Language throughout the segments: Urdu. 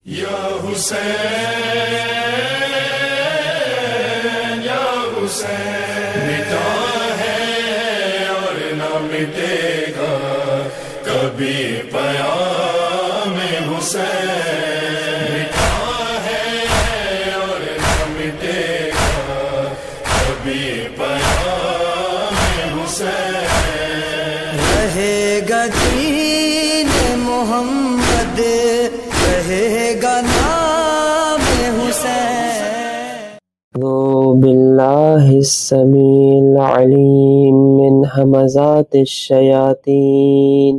یا حسین یا حسین، مٹا ہے اور نہ مٹے گا کبھی پیام حسین، مٹا ہے اور نہ مٹے گا کبھی پیام حسین، رہے گا دین محمد، رہے گا نام حسین۔ اعوذ باللہ السمیع العلیم من ہمزات الشیاطین،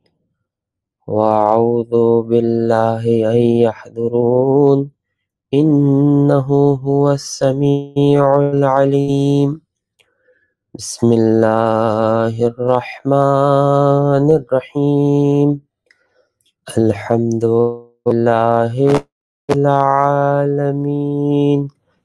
واعوذ باللہ ان یحضرون انہ هو السمیع العلیم۔ بسم اللہ الرحمن الرحیم، الحمد للہ العالمین،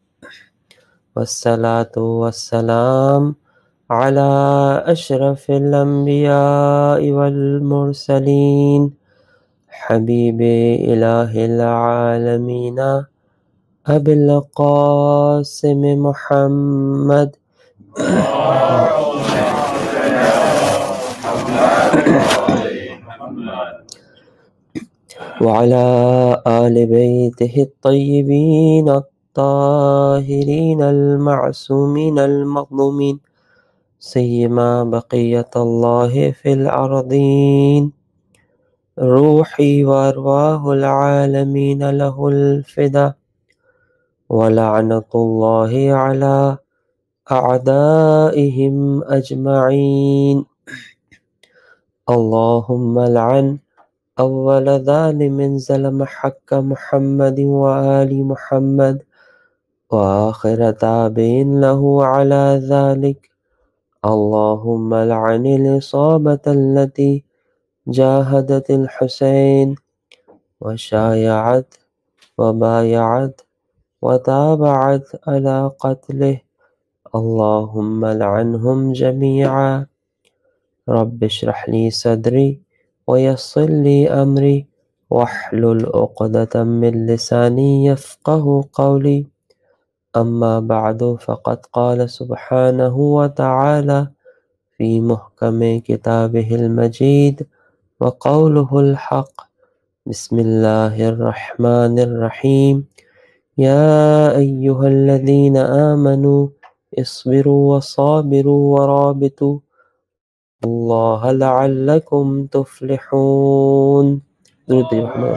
والصلاة والسلام علی اشرف الانبیاء والمرسلین، حبیب الہ العالمین ابی القاسم محمد وعلى آل بيته الطيبين الطاهرين المعصومين المظلومين، سيما بقية الله في الأرضين، روحي وأرواح العالمين له الفدا، ولعنة الله على أعدائهم أجمعين۔ اللهم لعن أول ظالم ظلم حق محمد وآل محمد، وآخر تابع له على ذلك۔ اللهم لعن العصابة التي جاهدت الحسين وشايعت وبايعت وتابعت على قتله، اللهم لعنهم جميعا۔ رب اشرح لي صدري ويسر لي أمري واحلل عقدة من لساني يفقه قولي، أما بعد فقد قال سبحانه وتعالى في محكم كتابه المجيد وقوله الحق، بسم الله الرحمن الرحيم، يا أيها الذين آمنوا اصبروا وصابروا ورابطوا اللہ لعلکم تفلحون۔ درود محمد۔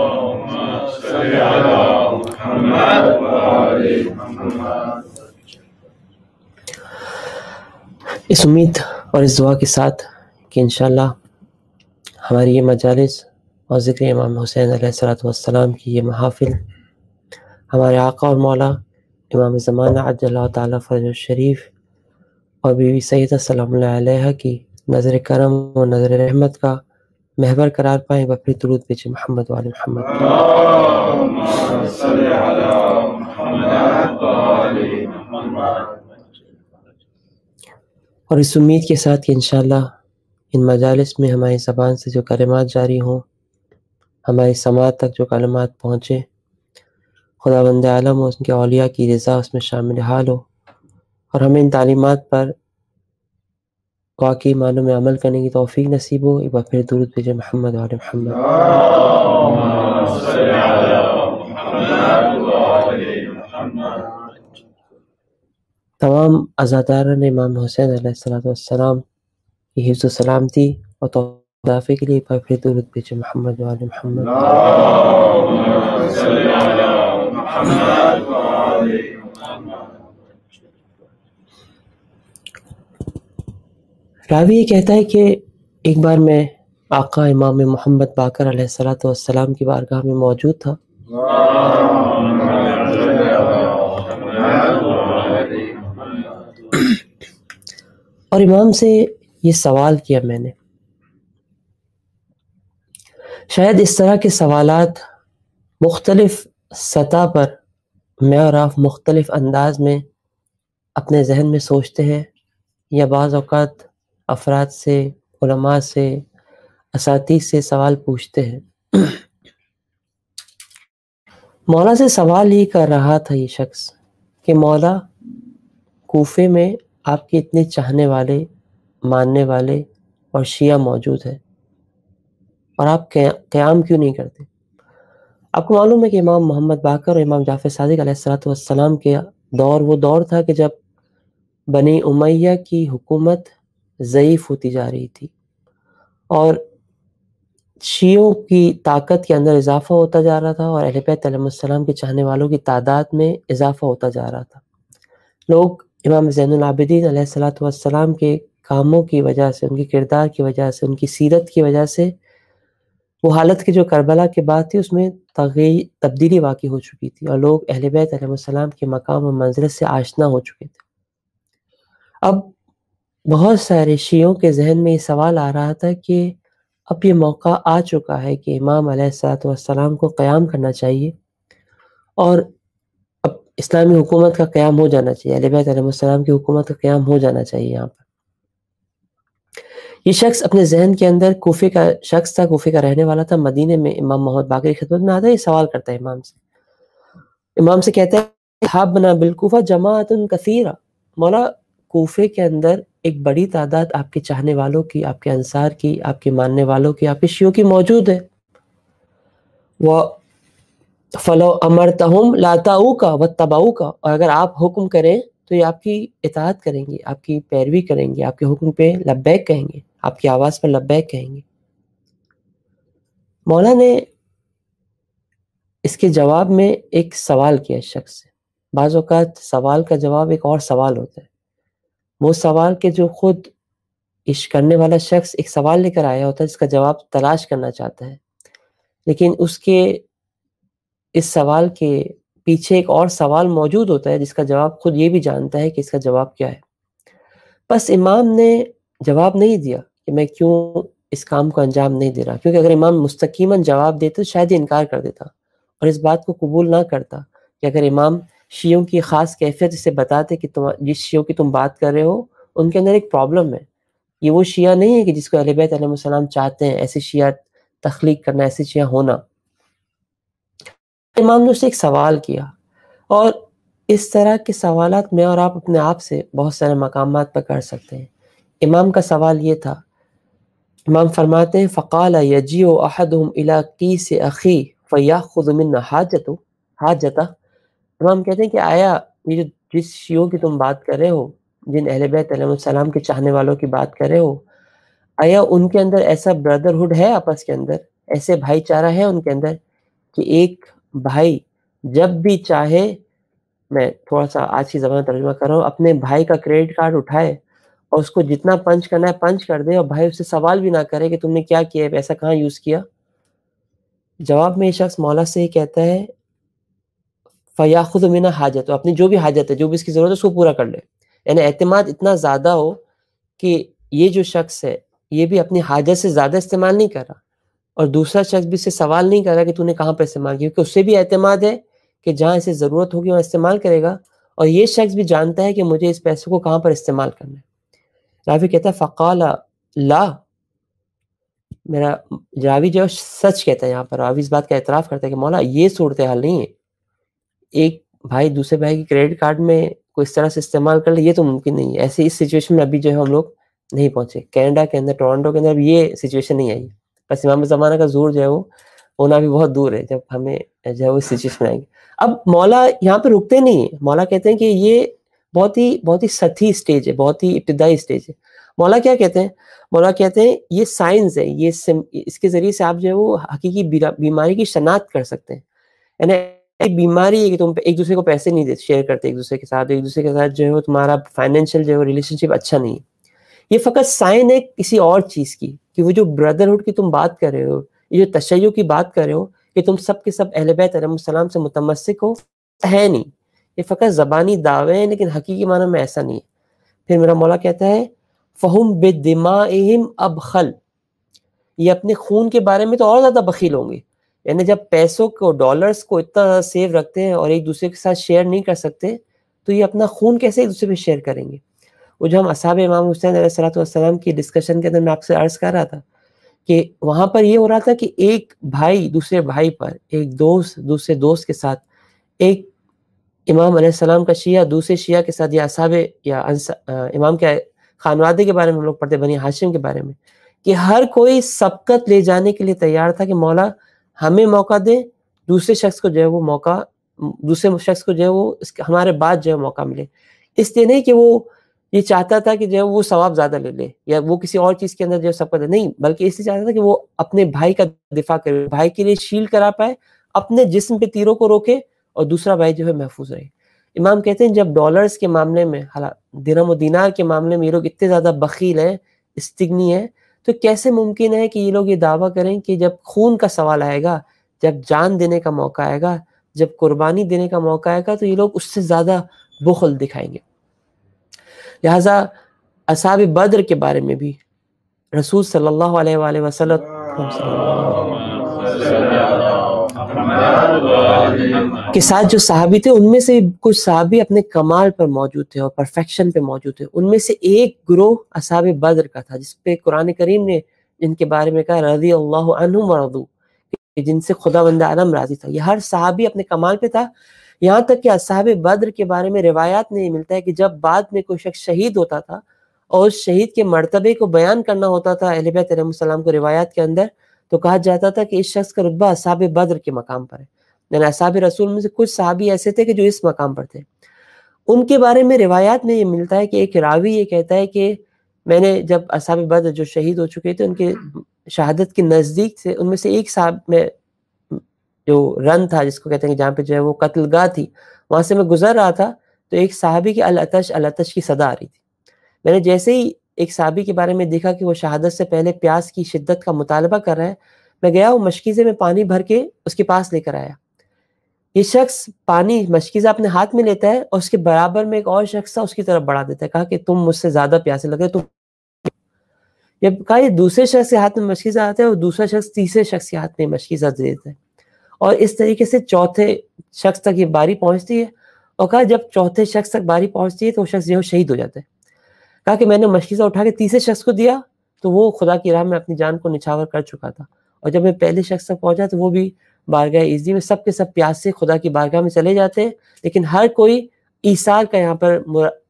اس امید اور اس دعا کے ساتھ کہ انشاءاللہ ہماری یہ مجالس اور ذکر امام حسین علیہ السلام کی یہ محافل ہمارے آقا اور مولا امام زمانہ عجل اللہ تعالیٰ فرجہ الشریف اور بیوی سیدہ سلام اللہ علیہ کی نظر کرم و نظر رحمت کا محور قرار پائیں، و پھر درود بھیجیں محمد و آل محمد۔ اللہم صل علی محمد و آل محمد۔ اور اس امید کے ساتھ کہ انشاءاللہ ان مجالس میں ہماری زبان سے جو کلمات جاری ہوں، ہماری سماعت تک جو کلمات پہنچے، خداوند عالم و اس کے اولیاء کی رضا اس میں شامل حال ہو، اور ہمیں ان تعلیمات پر واقعی معنوں میں عمل کرنے کی توفیق نصیب ہو۔ ایک بار پھر درود بھیجیں محمد و آل محمد۔ اللہم صل علی محمد و آل محمد۔ تمام عزاداران امام حسین علیہ السلام کی حفظ و سلامتی اور تدافع کے لیے ایک بار پھر درود بھیجیں محمد و آل محمد۔ اللہم صل علی محمد و آل محمد۔ راوی یہ کہتا ہے کہ ایک بار میں آقا امام محمد باقر علیہ السلام کی بارگاہ میں موجود تھا، اور امام سے یہ سوال کیا میں نے۔ شاید اس طرح کے سوالات مختلف سطح پر میں اور آپ مختلف انداز میں اپنے ذہن میں سوچتے ہیں، یا بعض اوقات افراد سے، علماء سے، اساتذہ سے سوال پوچھتے ہیں۔ مولا سے سوال ہی کر رہا تھا یہ شخص کہ مولا کوفے میں آپ کے اتنے چاہنے والے، ماننے والے اور شیعہ موجود ہیں، اور آپ قیام کیوں نہیں کرتے؟ آپ کو معلوم ہے کہ امام محمد باقر اور امام جعفر صادق علیہ السلام کے دور وہ دور تھا کہ جب بنی امیہ کی حکومت ضعیف ہوتی جا رہی تھی اور شیعوں کی طاقت کے اندر اضافہ ہوتا جا رہا تھا، اور اہل بیت علیہ السلام کے چاہنے والوں کی تعداد میں اضافہ ہوتا جا رہا تھا۔ لوگ امام زین العابدین علیہ السلام کے کاموں کی وجہ سے، ان کی کردار کی وجہ سے، ان کی سیرت کی وجہ سے، وہ حالت کی جو کربلا کے بعد تھی اس میں تبدیلی واقع ہو چکی تھی، اور لوگ اہل بیت علیہ السلام کے مقام و منزلت سے آشنا ہو چکے تھے۔ اب بہت سارے شیعوں کے ذہن میں یہ سوال آ رہا تھا کہ اب یہ موقع آ چکا ہے کہ امام علیہ السلام کو قیام کرنا چاہیے، اور اب اسلامی حکومت کا قیام ہو جانا چاہیے، اہل بیت علیہ السلام کی حکومت کا قیام ہو جانا چاہیے یہاں پر۔ یہ شخص اپنے ذہن کے اندر کوفے کا شخص تھا، کوفے کا رہنے والا تھا، مدینے میں امام محمد باقر کی خدمت میں آتا ہے، یہ سوال کرتا ہے امام سے کہتا ہے حابنا بالکوفہ جماعت کثیرہ، مولا کوفے کے اندر ایک بڑی تعداد آپ کے چاہنے والوں کی، آپ کے انصار کی، آپ کے ماننے والوں کی، آپ کے شیعوں کی موجود ہے۔ وہ فلو امرتہم لاتاؤکا واتبعوکا، اور اگر آپ حکم کریں تو یہ آپ کی اطاعت کریں گے، آپ کی پیروی کریں گے، آپ کے حکم پہ لبیک کہیں گے، آپ کی آواز پر لبیک کہیں گے۔ مولا نے اس کے جواب میں ایک سوال کیا اس شخص سے۔ بعض اوقات سوال کا جواب ایک اور سوال ہوتا ہے، وہ سوال کہ جو خود عشق کرنے والا شخص ایک سوال لے کر آیا ہوتا ہے جس کا جواب تلاش کرنا چاہتا ہے، لیکن اس کے اس سوال کے پیچھے ایک اور سوال موجود ہوتا ہے جس کا جواب خود یہ بھی جانتا ہے کہ اس کا جواب کیا ہے۔ بس امام نے جواب نہیں دیا کہ میں کیوں اس کام کو انجام نہیں دے رہا، کیونکہ اگر امام مستقیماً جواب دیتے تو شاید یہ انکار کر دیتا اور اس بات کو قبول نہ کرتا کہ اگر امام شیعوں کی خاص کیفیت اسے بتاتے کہ جس شیعوں کی تم بات کر رہے ہو ان کے اندر ایک پرابلم ہے، یہ وہ شیعہ نہیں ہے کہ جس کو اہل بیت علیہ السلام چاہتے ہیں، ایسے شیعہ تخلیق کرنا، ایسے شیعہ ہونا۔ امام نے اس سے ایک سوال کیا، اور اس طرح کے سوالات میں اور آپ اپنے آپ سے بہت سارے مقامات پر کر سکتے ہیں۔ امام کا سوال یہ تھا، امام فرماتے ہیں فقال یجیء احدهم الى قیس اخی فیاخذ منا حاجتہ، امام کہتے ہیں کہ آیا یہ جس شیعوں کی تم بات کر رہے ہو، جن اہل بیت علیہ السلام کے چاہنے والوں کی بات کر رہے ہو، آیا ان کے اندر ایسا بردرہڈ ہے، آپس کے اندر ایسے بھائی چارہ ہے ان کے اندر کہ ایک بھائی جب بھی چاہے، میں تھوڑا سا آج کی زبان ترجمہ کر رہا ہوں، اپنے بھائی کا کریڈٹ کارڈ اٹھائے اور اس کو جتنا پنچ کرنا ہے پنچ کر دے، اور بھائی اس سے سوال بھی نہ کرے کہ تم نے کیا کیا ہے، پیسہ کہاں یوز کیا؟ جواب میں یہ شخص مولا سے ہی کہتا ہے فیاخذ منا حاجت، اپنی جو بھی حاجت ہے، جو بھی اس کی ضرورت ہے اس کو پورا کر لے، یعنی اعتماد اتنا زیادہ ہو کہ یہ جو شخص ہے یہ بھی اپنی حاجت سے زیادہ استعمال نہیں کر رہا، اور دوسرا شخص بھی اس سے سوال نہیں کر رہا کہ تو نے کہاں پہ استعمال کیا، کیونکہ اس سے بھی اعتماد ہے کہ جہاں اسے ضرورت ہوگی وہاں استعمال کرے گا، اور یہ شخص بھی جانتا ہے کہ مجھے اس پیسے کو کہاں پر استعمال کرنا ہے۔ راوی کہتا ہے فقال لا، میرا راوی جو سچ کہتا ہے، یہاں پر راوی اس بات کا اعتراف کرتا ہے کہ مولا یہ صورتحال نہیں ہے، ایک بھائی دوسرے بھائی کی کریڈٹ کارڈ میں کوئی اس طرح سے استعمال کر لے، یہ تو ممکن نہیں ہے، ایسے اس سچویشن میں ابھی جو ہے ہم لوگ نہیں پہنچے، کینیڈا کے اندر، ٹورنٹو کے اندر یہ سچویشن نہیں آئی، بس امام زمانہ کا ظہور جو ہے وہ ہونا بھی بہت دور ہے جب ہمیں جو ہے وہ سچویشن آئیں گے۔ اب مولا یہاں پہ رکتے نہیں ہیں، مولا کہتے ہیں کہ یہ بہت ہی سطحی سٹیج ہے، بہت ہی ابتدائی سٹیج ہے۔ مولا کیا کہتے ہیں؟ مولا کہتے ہیں یہ سائنس ہے، یہ اس کے ذریعے سے آپ جو ہے وہ حقیقی بیماری کی شناخت کر سکتے ہیں، یعنی ایک بیماری ہے کہ تم ایک دوسرے کو پیسے نہیں شیئر کرتے ایک دوسرے کے ساتھ، ایک دوسرے کے ساتھ جو ہے وہ تمہارا فائنینشیل جو ہے ریلیشن شپ اچھا نہیں ہے، یہ فقط سائن ہے کسی اور چیز کی، کہ وہ جو بردرہڈ کی تم بات کر رہے ہو، یہ جو تشیع کی بات کر رہے ہو کہ تم سب کے سب اہل بیت علیہ السلام سے متمسک ہو، ہے نہیں، یہ فقط زبانی دعوے ہیں لیکن حقیقی معنی میں ایسا نہیں ہے۔ پھر میرا مولا کہتا ہے فہم بدمائہم ابخل، یہ اپنے خون کے بارے میں تو اور زیادہ بخیل ہوں گے، یعنی جب پیسوں کو، ڈالرز کو اتنا زیادہ سیو رکھتے ہیں اور ایک دوسرے کے ساتھ شیئر نہیں کر سکتے تو یہ اپنا خون کیسے ایک دوسرے پہ شیئر کریں گے؟ وہ جو ہم اصحاب امام حسین علیہ السلام کی ڈسکشن کے اندر میں آپ سے عرض کر رہا تھا کہ وہاں پر یہ ہو رہا تھا کہ ایک بھائی دوسرے بھائی پر، ایک دوست دوسرے دوست کے ساتھ، ایک امام علیہ السلام کا شیعہ دوسرے شیعہ کے ساتھ، یا اصحاب یا امام کے خانوادے کے بارے میں ہم لوگ پڑھتے، بنی ہاشم کے بارے میں، کہ ہر کوئی سبقت لے جانے کے لیے تیار تھا کہ مولا ہمیں موقع دے، دوسرے شخص کو جو ہے وہ موقع، دوسرے شخص کو جو ہے وہ ہمارے بعد جو ہے موقع ملے. اس لیے نہیں کہ وہ یہ چاہتا تھا کہ جو ہے وہ ثواب زیادہ لے لے یا وہ کسی اور چیز کے اندر جو ہے سبقت نہیں، بلکہ اس لیے چاہتا تھا کہ وہ اپنے بھائی کا دفاع کرے، بھائی کے لیے شیلڈ کرا پائے، اپنے جسم پہ تیروں کو روکے اور دوسرا بھائی جو ہے محفوظ رہے. امام کہتے ہیں جب ڈالرز کے معاملے میں، درہم و دینار کے معاملے میں یہ لوگ اتنے زیادہ بخیل ہیں، استغنی ہیں، تو کیسے ممکن ہے کہ یہ لوگ یہ دعویٰ کریں کہ جب خون کا سوال آئے گا، جب جان دینے کا موقع آئے گا، جب قربانی دینے کا موقع آئے گا، تو یہ لوگ اس سے زیادہ بخل دکھائیں گے. لہٰذا اصحاب بدر کے بارے میں بھی رسول صلی اللہ علیہ وآلہ وسلم کے ساتھ جو صحابی تھے، ان میں سے کچھ صحابی اپنے کمال پر موجود تھے اور پرفیکشن پہ موجود تھے. ان میں سے ایک گروہ اصحاب بدر کا تھا، جس پہ قرآن کریم نے جن کے بارے میں کہا رضی اللہ عنہم ورضوا، جن سے خداوند عالم راضی تھا. یہ ہر صحابی اپنے کمال پہ تھا. یہاں تک کہ اصحاب بدر کے بارے میں روایات میں یہ ملتا ہے کہ جب بعد میں کوئی شخص شہید ہوتا تھا اور اس شہید کے مرتبے کو بیان کرنا ہوتا تھا اہل بیت علیہ السلام کو روایات کے اندر، تو کہا جاتا تھا کہ اس شخص کا رتبہ اصحاب بدر کے مقام پر ہے. یعنی اصحاب رسول میں سے کچھ صحابی ایسے تھے کہ جو اس مقام پر تھے. ان کے بارے میں روایات میں یہ ملتا ہے کہ ایک راوی یہ کہتا ہے کہ میں نے جب اصحاب بدر جو شہید ہو چکے تھے ان کے شہادت کے نزدیک سے، ان میں سے ایک صاحب میں جو رن تھا جس کو کہتے ہیں کہ جہاں پہ جو ہے وہ قتل گاہ تھی، وہاں سے میں گزر رہا تھا تو ایک صحابی کی العطش العطش کی صدا آ رہی تھی. میں نے جیسے ہی ایک صحابی کے بارے میں دیکھا کہ وہ شہادت سے پہلے پیاس کی شدت کا مطالبہ کر رہا ہے، میں گیا وہ مشکیزے میں پانی بھر کے اس کے پاس لے کر آیا. یہ شخص پانی مشکیزہ اپنے ہاتھ میں لیتا ہے اور اس کے برابر میں ایک اور شخص تھا، اس کی طرف بڑھا دیتا ہے. کہا کہ تم مجھ سے زیادہ پیاسے لگ رہے، تم. جب کہا یہ دوسرے شخص کے ہاتھ میں مشکیزہ آتا ہے اور دوسرا شخص تیسرے شخص کے ہاتھ میں مشکیزہ دے دیتا ہے، اور اس طریقے سے چوتھے شخص تک یہ باری پہنچتی ہے. اور کہا جب چوتھے شخص تک باری پہنچتی ہے تو وہ شخص جو ہے شہید ہو جاتا ہے. کہا کہ میں نے مشکیزہ اٹھا کے تیسرے شخص کو دیا تو وہ خدا کی راہ میں اپنی جان کو نچھاور کر چکا تھا، اور جب میں پہلے شخص تک پہنچا تو وہ بھی بارگاہ عزی میں، سب کے سب پیاس سے خدا کی بارگاہ میں چلے جاتے ہیں، لیکن ہر کوئی ایثار کا یہاں پر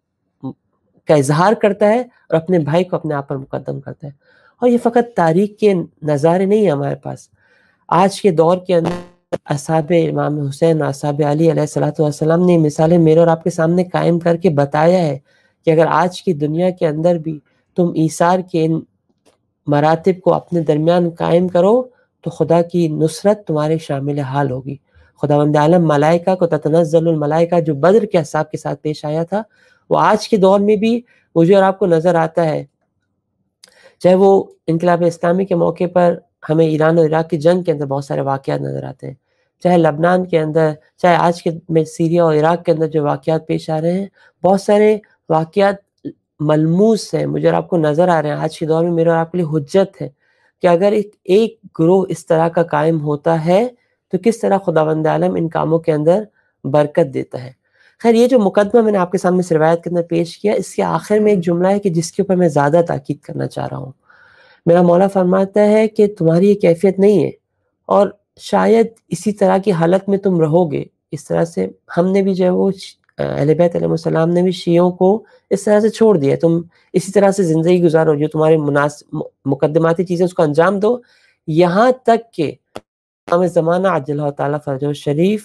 کا اظہار کرتا ہے اور اپنے بھائی کو اپنے آپ پر مقدم کرتا ہے. اور یہ فقط تاریخ کے نظارے نہیں ہیں ہمارے پاس، آج کے دور کے اندر اصحاب امام حسین، اصحاب علی علیہ الصلوۃ والسلام نے مثالیں میرے اور آپ کے سامنے قائم کر کے بتایا ہے کہ اگر آج کی دنیا کے اندر بھی تم ایثار کے ان مراتب کو اپنے درمیان قائم کرو تو خدا کی نصرت تمہارے شامل حال ہوگی. خداوند عالم ملائکہ کو تتنزل الملائکہ جو بدر کے اصحاب کے ساتھ پیش آیا تھا، وہ آج کے دور میں بھی مجھے اور آپ کو نظر آتا ہے. چاہے وہ انقلاب اسلامی کے موقع پر ہمیں ایران اور عراق کی جنگ کے اندر بہت سارے واقعات نظر آتے ہیں، چاہے لبنان کے اندر، چاہے آج کے میں سیریا اور عراق کے اندر جو واقعات پیش آ رہے ہیں، بہت سارے واقعات ملموس ہیں، مجھے اور آپ کو نظر آ رہے ہیں. آج کے دور میں میرے اور آپ کے لیے حجت ہے کہ اگر ایک گروہ اس طرح کا قائم ہوتا ہے تو کس طرح خداوند عالم ان کاموں کے اندر برکت دیتا ہے. خیر، یہ جو مقدمہ میں نے آپ کے سامنے اس روایت کے اندر پیش کیا، اس کے آخر میں ایک جملہ ہے کہ جس کے اوپر میں زیادہ تاکید کرنا چاہ رہا ہوں. میرا مولا فرماتا ہے کہ تمہاری یہ کیفیت نہیں ہے، اور شاید اسی طرح کی حالت میں تم رہو گے. اس طرح سے ہم نے بھی جو ہے وہ اہل بیت علیہ السلام نے بھی شیعوں کو اس طرح سے چھوڑ دیا، تم اسی طرح سے زندگی گزارو، جو تمہارے مقدماتی چیزیں اس کو انجام دو، یہاں تک کہ امام زمانہ عجل اللہ تعالیٰ فرجہ الشریف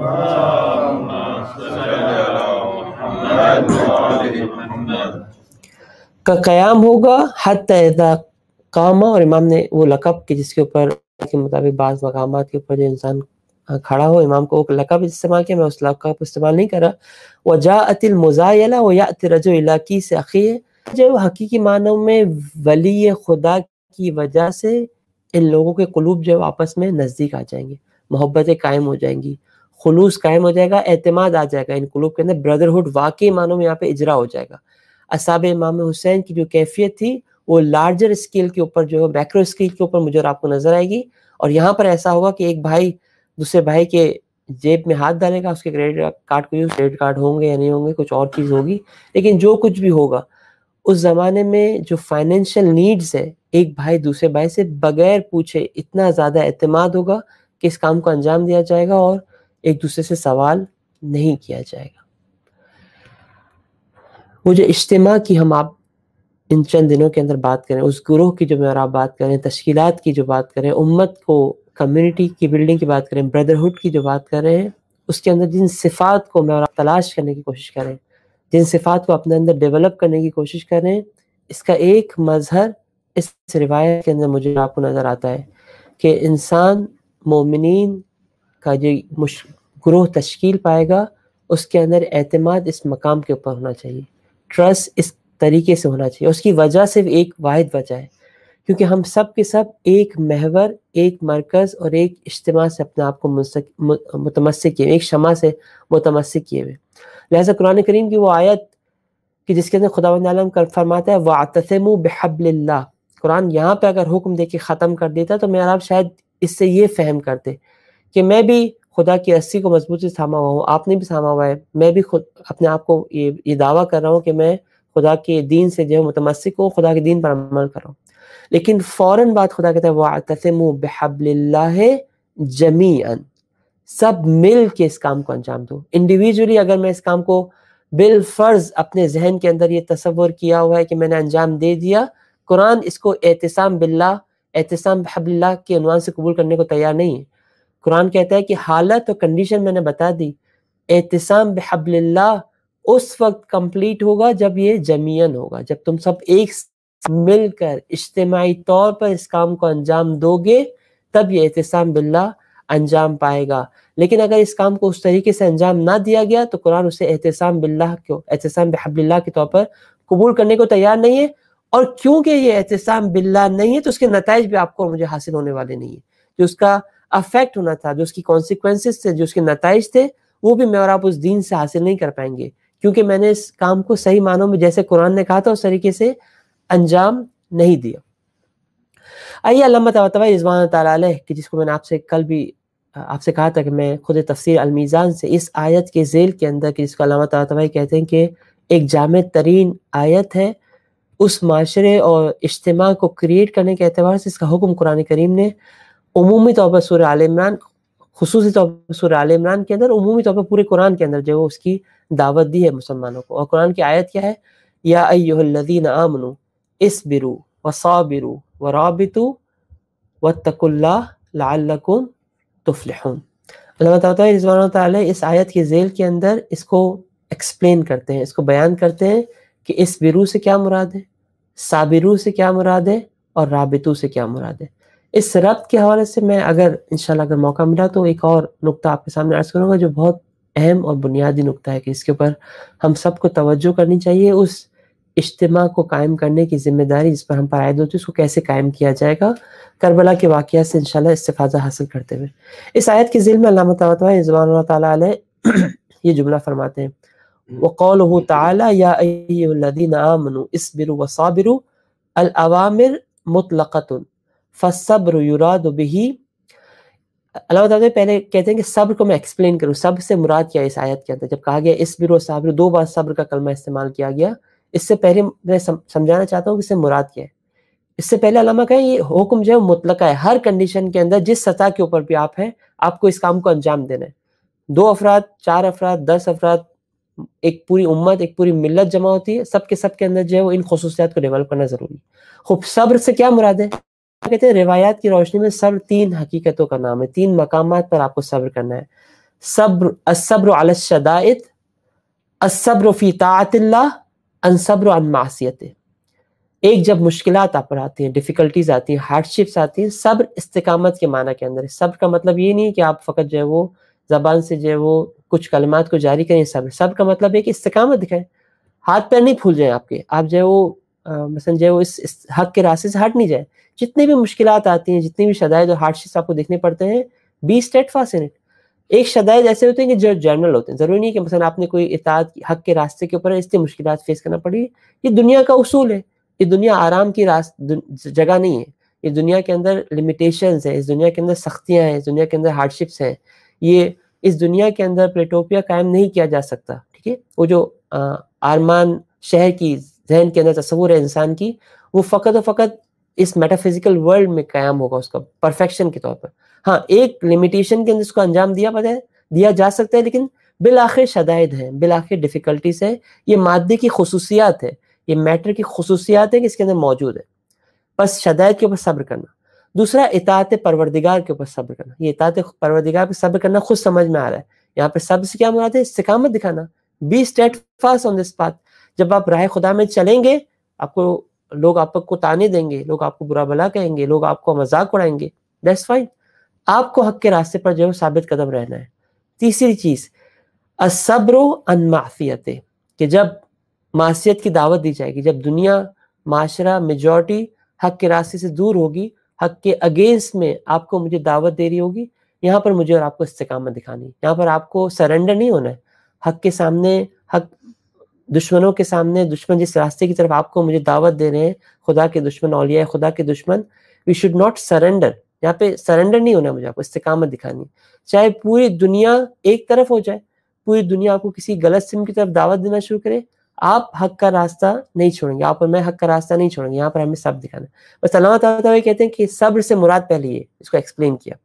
کا قیام ہوگا. حتی اذا قام، اور امام نے وہ لقب کہ جس کے اوپر کے مطابق بعض مقامات کے اوپر جو انسان کھڑا ہو، امام کو وہ لقب استعمال کیا، میں اس لقب استعمال نہیں کر رہا. وجاءت المزایلہ ویأتی الرجل الی کیس اخیہ، جو حقیقی معنوں میں ولی خدا کی وجہ سے ان لوگوں کے قلوب جو آپس میں نزدیک آ جائیں گے، محبتیں قائم ہو جائیں گی، خلوص قائم ہو جائے گا، اعتماد آ جائے گا ان قلوب کے اندر، بردرہڈ واقعی معنوں میں یہاں پہ اجرا ہو جائے گا. اصحاب امام حسین کی جو کیفیت تھی وہ لارجر اسکیل کے اوپر جو ہے میکرو اسکیل کے اوپر مجھے اور آپ کو نظر آئے گی. اور یہاں پر ایسا ہوگا کہ ایک بھائی دوسرے بھائی کے جیب میں ہاتھ ڈالے گا، اس کے کریڈٹ کارڈ کو یوز، کریڈٹ کارڈ ہوں گے یا نہیں ہوں گے، کچھ اور چیز ہوگی، لیکن جو کچھ بھی ہوگا اس زمانے میں جو فائنینشیل نیڈز ہے، ایک بھائی دوسرے بھائی سے بغیر پوچھے اتنا زیادہ اعتماد ہوگا کہ اس کام کو انجام دیا جائے گا اور ایک دوسرے سے سوال نہیں کیا جائے گا۔ وہ جو اجتماع کی ہم آپ ان چند دنوں کے اندر بات کریں، اس گروہ کی جو میں اور آپ بات کریں، تشکیلات کی جو بات کریں، امت کو کمیونٹی کی بلڈنگ کی بات کریں، بردرہڈ کی جو بات کر رہے ہیں، اس کے اندر جن صفات کو میں اور آپ تلاش کرنے کی کوشش کریں، جن صفات کو اپنے اندر ڈیولپ کرنے کی کوشش کریں، اس کا ایک مظہر اس روایت کے اندر مجھے آپ کو نظر آتا ہے کہ انسان مومنین کا جو گروہ تشکیل پائے گا، اس کے اندر اعتماد اس مقام کے اوپر ہونا چاہیے، ٹرسٹ اس طریقے سے ہونا چاہیے۔ اس کی وجہ صرف ایک واحد وجہ ہے، کیونکہ ہم سب کے سب ایک محور، ایک مرکز اور ایک اجتماع سے اپنے آپ کو متمسک کیے، ایک شمع سے متمسک کیے ہوئے۔ لہٰذا قرآن کریم کی وہ آیت کہ جس کے اندر خداوند عالم فرماتا ہے وَاعْتَصِمُوا بِحَبْلِ اللَّهِ، قرآن یہاں پہ اگر حکم دے کے ختم کر دیتا تو میرا آپ شاید اس سے یہ فہم کرتے کہ میں بھی خدا کی رسی کو مضبوطی سے تھاما ہوا ہوں، آپ نے بھی تھاما ہوا ہے، میں بھی خود اپنے آپ کو یہ دعویٰ کر رہا ہوں کہ میں خدا کے دین سے جو متمسک ہوں، خدا کے دین پر عمل کر رہا ہوں، لیکن فوراً بعد خدا کہتا ہے وَاعْتَصِمُوا بِحَبْلِ اللَّهِ جَمِيعًا، سب مل کے اس کام کو انجام دو۔ انڈیویجولی اگر میں اس کام کو بالفرض اپنے ذہن کے اندر یہ تصور کیا ہوا ہے کہ میں نے انجام دے دیا، قرآن اس کو اعتصام باللہ، اعتصام بحبل اللہ کے عنوان سے قبول کرنے کو تیار نہیں ہے۔ قرآن کہتا ہے کہ حالت اور کنڈیشن میں نے بتا دی، اعتصام بحبل اللہ اس وقت کمپلیٹ ہوگا جب یہ جمیعاً ہوگا، جب تم سب ایک مل کر اجتماعی طور پر اس کام کو انجام دو گے، تب یہ اعتصام باللہ انجام پائے گا۔ لیکن اگر اس کام کو اس طریقے سے انجام نہ دیا گیا تو قرآن اسے اعتصام باللہ کو، اعتصام بحبل اللہ کے طور پر قبول کرنے کو تیار نہیں ہے، اور کیونکہ یہ اعتصام باللہ نہیں ہے تو اس کے نتائج بھی آپ کو اور مجھے حاصل ہونے والے نہیں ہیں۔ جو اس کا افیکٹ ہونا تھا، جو اس کی کانسیکوینسز تھے، جو اس کے نتائج تھے، وہ بھی میں اور آپ اس دین سے حاصل نہیں کر پائیں گے، کیونکہ میں نے اس کام کو صحیح معنوں میں جیسے قرآن نے کہا تھا اس طریقے سے انجام نہیں دیا۔ آئیے علامہ طباطبائی رضوان اللہ تعالیٰ علیہ کہ جس کو میں نے آپ سے کل بھی آپ سے کہا تھا کہ میں خود تفسیر المیزان سے اس آیت کے ذیل کے اندر کہ جس کو علامہ طباطبائی کہتے ہیں کہ ایک جامع ترین آیت ہے، اس معاشرے اور اجتماع کو کریٹ کرنے کے اعتبار سے اس کا حکم قرآن کریم نے عمومی طور پر سورہ آل عمران، خصوصی طور پر سورہ آل عمران کے اندر، عمومی طور پر پورے قرآن کے اندر جو اس کی دعوت دی ہے مسلمانوں کو۔ اور قرآن کی آیت کیا ہے؟ یا ایھا الذین آمنوا اصبروا وصابروا ورابطوا واتقوا اللہ لعلکم تفلحون۔ علامہ طباطبائی رضوان اللہ تعالی اس آیت کے ذیل کے اندر اس کو ایکسپلین کرتے ہیں، اس کو بیان کرتے ہیں کہ اصبروا سے کیا مراد ہے، صابروا سے کیا مراد ہے، اور رابطوا سے کیا مراد ہے۔ اس ربط کے حوالے سے میں انشاءاللہ اگر موقع ملا تو ایک اور نقطہ آپ کے سامنے عرض کروں گا جو بہت اہم اور بنیادی نقطہ ہے کہ اس کے اوپر ہم سب کو توجہ کرنی چاہیے۔ اس اجتماع کو قائم کرنے کی ذمہ داری جس پر ہم پر عائد ہوتی ہے، اس کو کیسے قائم کیا جائے گا، کربلا کے واقعات سے انشاءاللہ استفادہ حاصل کرتے ہوئے۔ اس آیت کے ذیل میں علامہ طباطبائی رضوان اللہ تعالیٰ علیہ یہ جملہ فرماتے ہیں وَقَوْلُهُ تَعَالَى يَا أَيُّهَا الَّذِينَ آمَنُوا اصْبِرُوا وَصَابِرُوا الْأَوَامِرُ مُطْلَقَةٌ فَالصَّبْرُ يُرَادُ بِهِ۔ علامہ طباطبائی پہلے کہتے ہیں کہ صبر کو میں ایکسپلین کروں، صبر سے مراد کیا ہے اس آیت کے اندر؟ جب کہا گیا اصبروا وصابروا، دو بار صبر کا کلمہ استعمال کیا گیا، اس سے پہلے میں سمجھانا چاہتا ہوں کہ اس سے مراد کیا ہے۔ اس سے پہلے علامہ کہیں یہ حکم جو ہے مطلقہ ہے، ہر کنڈیشن کے اندر جس سطح کے اوپر بھی آپ ہیں آپ کو اس کام کو انجام دینا ہے۔ 2 افراد، 4 افراد، 10 افراد، ایک پوری امت، ایک پوری ملت جمع ہوتی ہے، سب کے سب کے اندر جو ہے وہ ان خصوصیات کو ڈیولپ کرنا ضروری ہے۔ خوب صبر سے کیا مراد ہے؟ کہتے ہیں روایات کی روشنی میں صبر 3 حقیقتوں کا نام ہے، 3 مقامات پر آپ کو صبر کرنا ہے۔ صبر، الصبر علی الشدائد، الصبر فی طاعت اللہ، الصبر عن معصیتہ۔ ایک جب مشکلات آپ پر آتی ہیں، ڈیفیکلٹیز آتی ہیں، ہارڈ شپس آتی ہیں، صبر استقامت کے معنی کے اندر ہے۔ صبر کا مطلب یہ نہیں کہ آپ فقط جو ہے وہ زبان سے جو ہے وہ کچھ کلمات کو جاری کریں۔ صبر کا مطلب ہے کہ استقامت دکھائیں، ہاتھ پیر نہیں پھول جائیں آپ کے، آپ جو ہے وہ مثلا جو ہے وہ اس حق کے راستے سے ہٹ نہیں جائیں۔ جتنی بھی مشکلات آتی ہیں، جتنی بھی شدائد اور ہارڈ شپس آپ کو دیکھنے پڑتے ہیں، be steadfast in it. ایک شدائد ایسے ہوتے ہیں کہ جو جنرل ہوتے ہیں، ضروری نہیں کہ مثلا آپ نے کوئی اطاعت حق کے راستے کے اوپر ہے اس لیے مشکلات فیس کرنا پڑی۔ یہ دنیا کا اصول ہے، یہ دنیا آرام کی جگہ نہیں ہے، یہ دنیا کے اندر لمیٹیشنز ہیں، اس دنیا کے اندر سختیاں ہیں، اس دنیا کے اندر ہارڈ شپس ہیں۔ یہ اس دنیا کے اندر پلیٹوپیا قائم نہیں کیا جا سکتا، ٹھیک ہے؟ وہ جو آرمان شہر کی ذہن کے اندر تصور ہے انسان کی، وہ فقط و فقط اس میٹافزیکل ورلڈ میں قیام ہوگا اس کا پرفیکشن کے طور پر. ہاں ایک لمیٹیشن کے اندر اس کو انجام دیا جا سکتا ہے، لیکن بالآخر شدائد ہیں، بالآخر ڈیفیکلٹیز ہیں. یہ مادے کی خصوصیات ہے، یہ میٹر کی خصوصیات ہے کہ اس کے اندر موجود ہے. بس شدائد کے اوپر صبر کرنا. دوسرا اطاعت پروردگار کے اوپر صبر کرنا. یہ اطاعت پروردگار پہ صبر کرنا خود سمجھ میں آ رہا ہے. یہاں پہ صبر سے کیا مراد ہے؟ استقامت دکھانا. Be steadfast on this path. جب آپ راہ خدا میں چلیں گے، آپ کو لوگ آپ کو تانے دیں گے، لوگ آپ کو برا بھلا کہیں گے، لوگ آپ کو مذاق اڑائیں گے، دیٹس فائن. آپ کو حق کے راستے پر جو ہے ثابت قدم رہنا ہے. تیسری چیز الصبر عن معصیت، کہ جب معصیت کی دعوت دی جائے گی، جب دنیا، معاشرہ، میجورٹی حق کے راستے سے دور ہوگی، حق کے اگینسٹ میں آپ کو مجھے دعوت دے رہی ہوگی، یہاں پر مجھے اور آپ کو استقامت دکھانی. یہاں پر آپ کو سرنڈر نہیں ہونا ہے. حق کے سامنے، حق دشمنوں کے سامنے، دشمن جس راستے کی طرف آپ کو مجھے دعوت دے رہے ہیں، خدا کے دشمن، اولیاء خدا کے دشمن، وی شوڈ ناٹ سرنڈر. یہاں پہ سرنڈر نہیں ہونا، مجھے آپ کو استقامت دکھانی. چاہے پوری دنیا ایک طرف ہو جائے، پوری دنیا آپ کو کسی غلط سم کی طرف دعوت دینا شروع کرے، آپ حق کا راستہ نہیں چھوڑیں گے. آپ اور میں حق کا راستہ نہیں چھوڑیں گے. یہاں پر ہمیں صبر دکھانا ہے. بس اللہ تعالیٰ کہتے ہیں کہ صبر سے مراد پہلے یہ اس کو ایکسپلین کیا.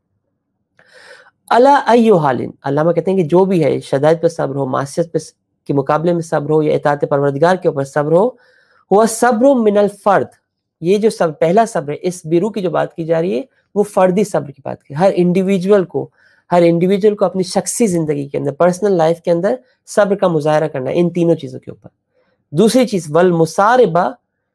اللہ ایو حال، علامہ کہتے ہیں کہ جو بھی ہے، شدائد پہ صبر ہو، معصیت پہ کے مقابلے میں صبر ہو، یا اطاعت پروردگار کے اوپر صبر ہو، وہ صبر من الفرد. یہ جو صبر، پہلا صبر ہے، اس بیرو کی جو بات کی جا رہی ہے وہ فردی صبر کی بات کی. ہر انڈیویجول کو اپنی شخصی زندگی کے اندر، پرسنل لائف کے اندر صبر کا مظاہرہ کرنا ہے ان تینوں چیزوں کے اوپر. دوسری چیز والمصاربہ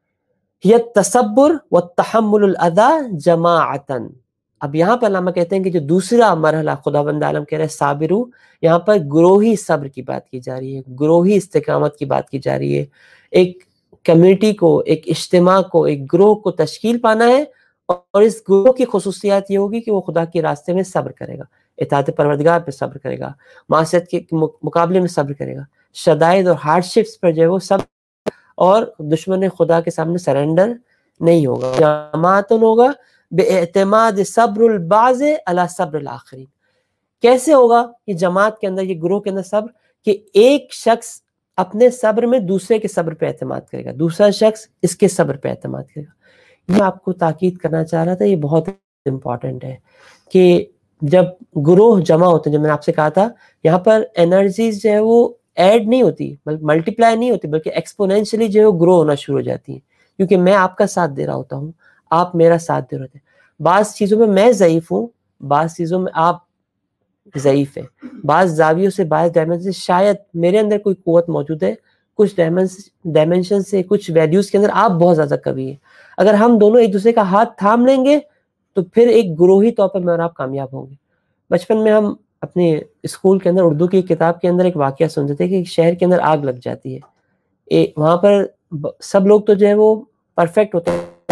ہی التصبر والتحمل الاذى جماعتا. اب یہاں پر علامہ کہتے ہیں کہ جو دوسرا مرحلہ خداوند عالم کہہ رہے ہیں صابرو، یہاں پر گروہی صبر کی بات کی جا رہی ہے، گروہی استقامت کی بات کی جا رہی ہے. ایک کمیونٹی کو، ایک اجتماع کو، ایک گروہ کو تشکیل پانا ہے، اور اس گروہ کی خصوصیات یہ ہوگی کہ وہ خدا کے راستے میں صبر کرے گا، اطاعت پروردگار پہ صبر کرے گا، معصیت کے مقابلے میں صبر کرے گا، شدائد اور ہارڈ شپس پر جو ہے وہ صبر، اور دشمن خدا کے سامنے سرنڈر نہیں ہوگا. جماعتن ہوگا باعتماد صبر البعض علی صبر الاخرین. کیسے ہوگا یہ جماعت کے اندر، یہ گروہ کے اندر صبر؟ کہ ایک شخص اپنے صبر میں دوسرے کے صبر پہ اعتماد کرے گا، دوسرا شخص اس کے صبر پہ اعتماد کرے گا. میں آپ کو تاکید کرنا چاہ رہا تھا، یہ بہت امپورٹنٹ ہے کہ جب گروہ جمع ہوتے ہیں، جو میں نے آپ سے کہا تھا، یہاں پر انرجیز جو ہے وہ ایڈ نہیں ہوتی، ملٹی پلائی نہیں ہوتی، بلکہ ایکسپونینشلی جو ہے وہ گرو ہونا شروع ہو جاتی ہے. کیونکہ میں آپ کا ساتھ دے رہا ہوتا ہوں، آپ میرا ساتھ دے رہے ہوتے ہیں. بعض چیزوں میں ضعیف ہوں، بعض چیزوں میں آپ ضعیف ہیں، بعض زاویوں سے، بعض ڈائمنشن سے شاید میرے اندر کوئی قوت موجود ہے، کچھ ڈائمنشن سے، کچھ ویلیوز کے اندر آپ بہت زیادہ قوی ہیں. اگر ہم دونوں ایک دوسرے کا ہاتھ تھام لیں گے تو پھر ایک گروہی طور پر میں اور آپ کامیاب ہوں گے. بچپن میں ہم اپنے اسکول کے اندر اردو کی کتاب کے اندر ایک واقعہ سنتے تھے کہ ایک شہر کے اندر آگ لگ جاتی ہے. وہاں پر سب لوگ تو جو ہے وہ پرفیکٹ ہوتے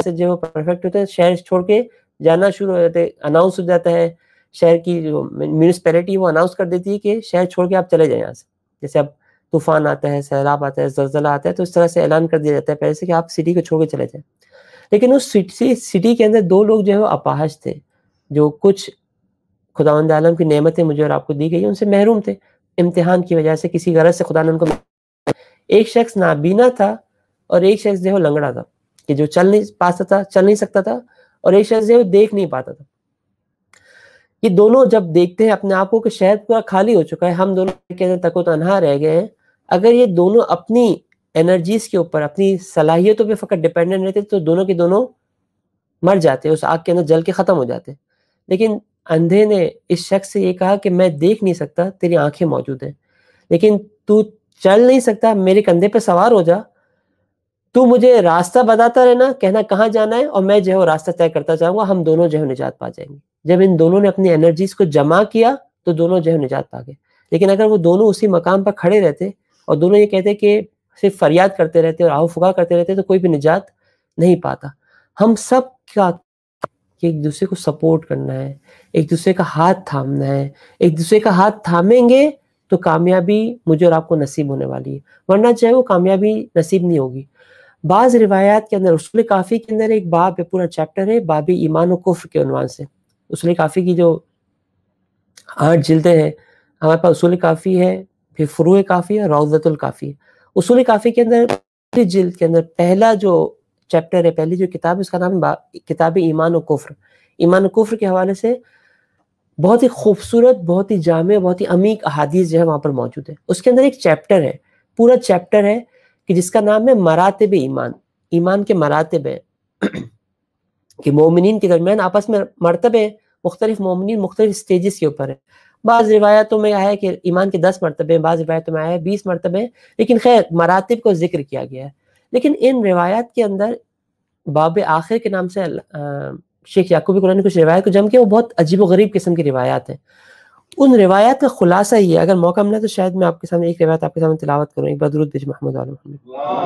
ہیں، شہر چھوڑ کے جانا شروع ہو جاتے ہیں. اناؤنس ہو جاتا ہے، شہر کی جو میونسپیلٹی وہ اناؤنس کر دیتی ہے کہ شہر چھوڑ کے آپ چلے جائیں یہاں سے. جیسے اب طوفان آتا ہے، سیلاب آتا ہے، زلزلہ آتا ہے، تو اس طرح سے اعلان کر دیا جاتا ہے پہلے سے کہ آپ سٹی کو چھوڑ کے چلے جائیں. لیکن اس سٹی کے اندر دو لوگ جو ہے وہ اپاہج تھے، جو کچھ خداوند عالم کی نعمتیں مجھے اور آپ کو دی گئی ان سے محروم تھے، امتحان کی وجہ سے، کسی غرض سے خدا نے ان کو. ایک شخص نابینا تھا اور ایک شخص جو ہے لنگڑا تھا، کہ جو چل نہیں سکتا تھا، اور ایک شخص جو ہے دیکھ نہیں پاتا تھا. یہ دونوں جب دیکھتے ہیں اپنے آپ کو کہ شہر پورا خالی ہو چکا ہے، ہم دونوں کے اندر تک و تنہا رہ گئے ہیں، اگر یہ دونوں اپنی انرجیز کے اوپر، اپنی صلاحیتوں پہ فقط ڈیپینڈنٹ رہتے تو دونوں کے دونوں مر جاتے، اس آگ کے اندر جل کے ختم ہو جاتے. لیکن اندھے نے اس شخص سے یہ کہا کہ میں دیکھ نہیں سکتا، تیری آنکھیں موجود ہیں، لیکن تو چل نہیں سکتا، میرے کندھے پہ سوار ہو جا، تو مجھے راستہ بتاتا رہنا، کہنا کہاں جانا ہے، اور میں جو ہے وہ راستہ طے کرتا جاؤں گا، ہم دونوں جو ہے نجات پا جائیں گے. جب ان دونوں نے اپنی انرجیز کو جمع کیا تو دونوں جو ہے نجات پا گئے. لیکن اگر وہ دونوں اسی مقام پر کھڑے رہتے اور دونوں یہ کہتے کہ صرف فریاد کرتے رہتے اور آہو فغا کرتے رہتے تو کوئی بھی نجات نہیں پاتا. ہم سب کا کہ ایک دوسرے کو سپورٹ کرنا ہے، ایک دوسرے کا ہاتھ تھامنا ہے. ایک دوسرے کا ہاتھ تھامیں گے تو کامیابی مجھے اور آپ کو نصیب ہونے والی ہے، ورنہ چاہے وہ کامیابی نصیب نہیں ہوگی. بعض روایات کے اندر اصول کافی کے اندر ایک باب ہے، پورا چیپٹر ہے، باب ایمان و کفر کے عنوان سے. اصول کافی کی جو 8 جلدیں ہیں، ہمارے پاس اصول کافی ہے، پھر فروع کافی ہے، روضۃ الکافی ہے. اصول کافی کے اندر جلد کے اندر پہلا جو چیپٹر ہے، پہلی جو کتاب ہے، اس کا نام کتاب ایمان و کفر. ایمان و کفر کے حوالے سے بہت ہی خوبصورت، بہت ہی جامع، بہت ہی عمیق احادیث جو ہے وہاں پر موجود ہے. اس کے اندر ایک چیپٹر ہے، پورا چیپٹر ہے کہ جس کا نام ہے مراتب ایمان. ایمان کے مراتب ہیں کہ مومنین کے درمیان آپس میں مرتبے، مختلف مومنین مختلف سٹیجز کے اوپر ہے. بعض روایتوں میں آیا ہے کہ ایمان کے 10 مرتبے ہیں، بعض روایتوں میں آیا ہے 20 مرتبے ہیں، لیکن خیر مراتب کو ذکر کیا گیا ہے. لیکن ان روایات کے اندر باب آخر کے نام سے شیخ یعقوبی قرآن نے کچھ روایت کو جمع کیا، وہ بہت عجیب و غریب قسم کی روایات ہیں. ان روایات کا خلاصہ یہ ہے، اگر موقع ملا تو شاید میں آپ کے سامنے ایک روایت آپ کے سامنے تلاوت کروں. ایک بار درود بھیج محمد علیہ محمد.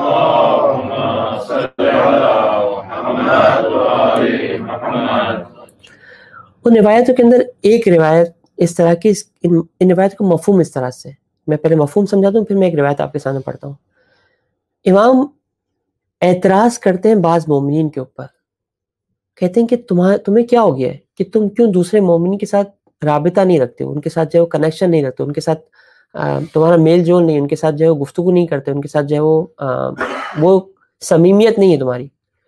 اللهم صل على محمد وآل محمد. ان روایتوں کے اندر ایک روایت اس طرح کی، ان روایت کو مفہوم اس طرح سے، میں پہلے مفہوم سمجھا دوں پھر میں ایک روایت آپ کے سامنے پڑھتا ہوں. امام اعتراض کرتے ہیں بعض مومنین کے اوپر، کہتے ہیں کہ تمہیں کیا ہو گیا ہے کہ تم کیوں دوسرے مومنین کے ساتھ رابطہ نہیں رکھتے ہو، ان کے ساتھ جو ہے کنیکشن نہیں رکھتے، ان کے ساتھ تمہارا میل جول نہیں، ان کے ساتھ جو ہے گفتگو نہیں کرتے، ان کے ساتھ جو ہے وہ صمیمیت نہیں ہے تمہاری.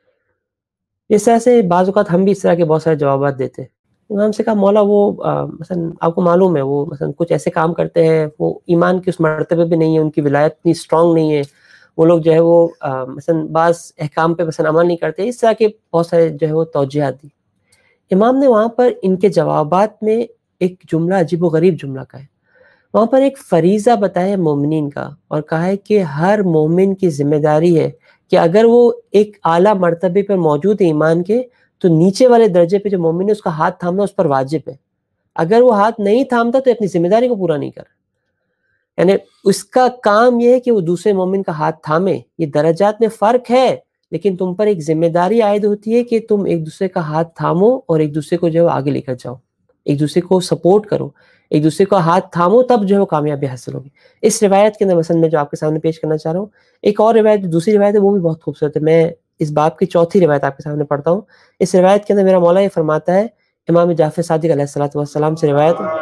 اس طرح سے بعض اوقات ہم بھی اس طرح کے بہت سارے جوابات دیتے ہیں. امام سے کہا مولا وہ مثلا آپ کو معلوم ہے وہ مثلا کچھ ایسے کام کرتے ہیں، وہ ایمان کے اس مرتبے پہ نہیں ہے، ان کی ولایت اتنی اسٹرانگ نہیں ہے، وہ لوگ جو ہے وہ مثلا بعض احکام پہ مثلا عمل نہیں کرتے. اس طرح کے بہت سارے جو ہے وہ توجیہات دی. امام نے وہاں پر ان کے جوابات میں ایک جملہ عجیب و غریب جملہ کہا ہے. وہاں پر ایک فریضہ بتایا مومنین کا اور کہا ہے کہ ہر مومن کی ذمہ داری ہے کہ اگر وہ ایک اعلیٰ مرتبے پر موجود ہے ایمان کے، تو نیچے والے درجے پہ جو مومن ہے اس کا ہاتھ تھامنا اس پر واجب ہے. اگر وہ ہاتھ نہیں تھامتا تو اپنی ذمہ داری کو پورا نہیں کر، یعنی اس کا کام یہ ہے کہ وہ دوسرے مومن کا ہاتھ تھامے. یہ درجات میں فرق ہے، لیکن تم پر ایک ذمہ داری عائد ہوتی ہے کہ تم ایک دوسرے کا ہاتھ تھامو اور ایک دوسرے کو جو ہے آگے لے کر جاؤ، ایک دوسرے کو سپورٹ کرو، ایک دوسرے کو ہاتھ تھامو، تب جو ہے وہ کامیابی حاصل ہوگی. اس روایت کے اندر مثلا میں جو آپ کے سامنے پیش کرنا چاہ رہا ہوں، ایک اور روایت دوسری روایت ہے وہ بھی بہت خوبصورت ہے. میں اس باب کی چوتھی روایت آپ کے سامنے پڑھتا ہوں. اس روایت کے اندر میرا مولا یہ فرماتا ہے، امام جعفر صادق علیہ الصلوۃ والسلام سے روایت ہے.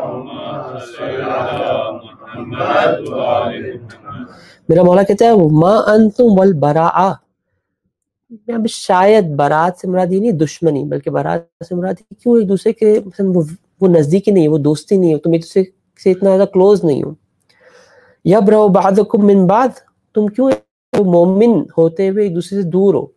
میرا مولا کہتا ہے ما انتم والبراء، اب شاید برات سے مراد یہ نہیں دشمنی، بلکہ برات سے مراد کیوں ایک دوسرے کے مثلا وہ نزدیکی نہیں ہے، وہ دوستی نہیں ہے، تم ایک دوسرے سے اتنا زیادہ کلوز نہیں ہو. یبرأ بعضکم من بعض، تم کیوں مومن ہوتے ہوئے ایک دوسرے سے دور ہو.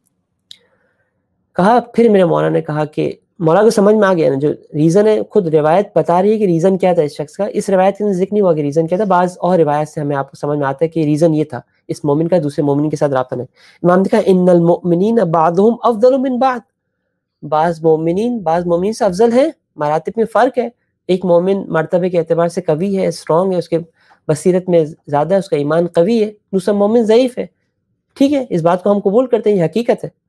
کہا پھر میرے مولا نے کہا کہ مولا کو سمجھ میں آ گیا نا جو ریزن ہے، خود روایت بتا رہی ہے کہ ریزن کیا تھا اس شخص کا. اس روایت کے اندر ذکر نہیں ہوا کہ ریزن کیا تھا، بعض اور روایت سے ہمیں آپ کو سمجھ میں آتا ہے کہ ریزن یہ تھا اس مومن کا دوسرے مومن کے ساتھ رابطہ نہیں. امام نے کہا ان المؤمنین بعضهم افضل من بعض، بعض مومنین سے افضل ہیں، مراتب میں فرق ہے. ایک مومن مرتبے کے اعتبار سے قوی ہے، اسٹرانگ ہے، اس کے بصیرت میں زیادہ ہے، اس کا ایمان قوی ہے، دوسرا مومن ضعیف ہے. ٹھیک ہے، اس بات کو ہم قبول کرتے ہیں، یہ حقیقت ہے.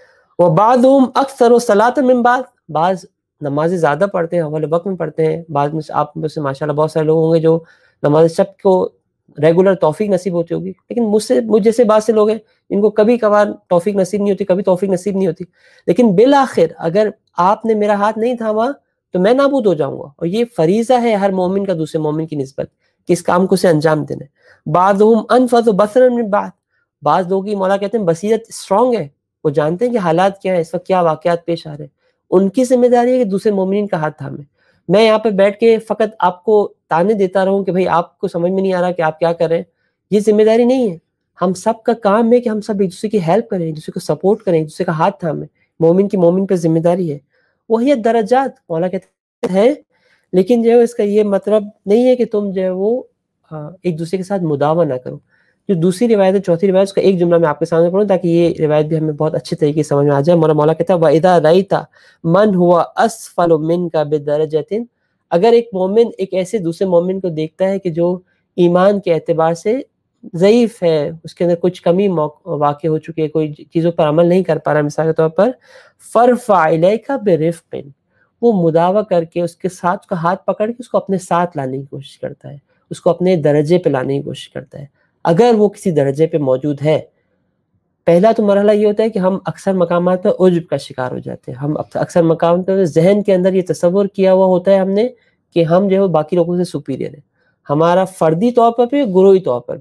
وبعضهم اکثر صلاۃ من بعض، بعض نمازیں زیادہ پڑھتے ہیں، اول وقت میں پڑھتے ہیں. بعض میں آپ میں سے ماشاءاللہ بہت سارے لوگ ہوں گے جو نماز شب کو ریگولر توفیق نصیب ہوتی ہوگی، لیکن مجھ جیسے بعض سے لوگ ہیں ان کو کبھی کبھار توفیق نصیب نہیں ہوتی، کبھی توفیق نصیب نہیں ہوتی. لیکن بالآخر اگر آپ نے میرا ہاتھ نہیں تھاما تو میں نابود ہو جاؤں گا. اور یہ فریضہ ہے ہر مومن کا دوسرے مومن کی نسبت کہ اس کام کو سے انجام دینا. بعضهم انفذ بصرا من بعض، بعض لوگوں کی مولا کہتے ہیں بصیرت اسٹرانگ ہے، وہ جانتے ہیں کہ حالات کیا ہیں، اس وقت کیا واقعات پیش آ رہے ہیں. ان کی ذمہ داری ہے کہ دوسرے مومنین کا ہاتھ تھامے. میں یہاں پہ بیٹھ کے فقط آپ کو تانے دیتا رہوں کہ بھائی آپ کو سمجھ میں نہیں آ رہا کہ آپ کیا کر رہے ہیں، یہ ذمہ داری نہیں ہے. ہم سب کا کام ہے کہ ہم سب ایک دوسرے کی ہیلپ کریں، ایک دوسرے کو سپورٹ کریں، ایک دوسرے کا ہاتھ تھامیں. مومن کی مومن پہ ذمہ داری ہے. وہی درجات مولا کہتے ہیں، لیکن جو ہے اس کا یہ مطلب نہیں ہے کہ تم جو ہے وہ ایک دوسرے کے ساتھ مداوا نہ کرو. جو دوسری روایت ہے، چوتھی روایت، اس کا ایک جملہ میں آپ کے سامنے پڑھوں تاکہ یہ روایت بھی ہمیں بہت اچھے طریقے سے سمجھ میں آ جائے. مولا کہتا ہے وَإِذَا رَأَيْتَ مَنْ هُوَ أَسْفَلُ مِنْكَ بِدَرَجَةٍ، اگر ایک مومن ایک ایسے دوسرے مومن کو دیکھتا ہے کہ جو ایمان کے اعتبار سے ضعیف ہے، اس کے اندر کچھ کمی واقع ہو چکی ہے، کوئی چیزوں پر عمل نہیں کر پا رہا، مثال کے طور پر فَارْفَعْ إِلَيْكَ بِرِفْقٍ، وہ مداوا کر کے اس کے ساتھ کا ہاتھ پکڑ کے اس کو اپنے ساتھ لانے کی کوشش کرتا ہے، اس کو اپنے درجے پہ لانے کی کوشش کرتا ہے اگر وہ کسی درجے پہ موجود ہے. پہلا تو مرحلہ یہ ہوتا ہے کہ ہم اکثر مقامات پہ عجب کا شکار ہو جاتے ہیں. ہم اکثر مقامات پہ ذہن کے اندر یہ تصور کیا ہوا ہوتا ہے ہم نے کہ ہم جو ہے باقی لوگوں سے سپیریئر ہیں، ہمارا فردی طور پر بھی گروہی طور پر بھی.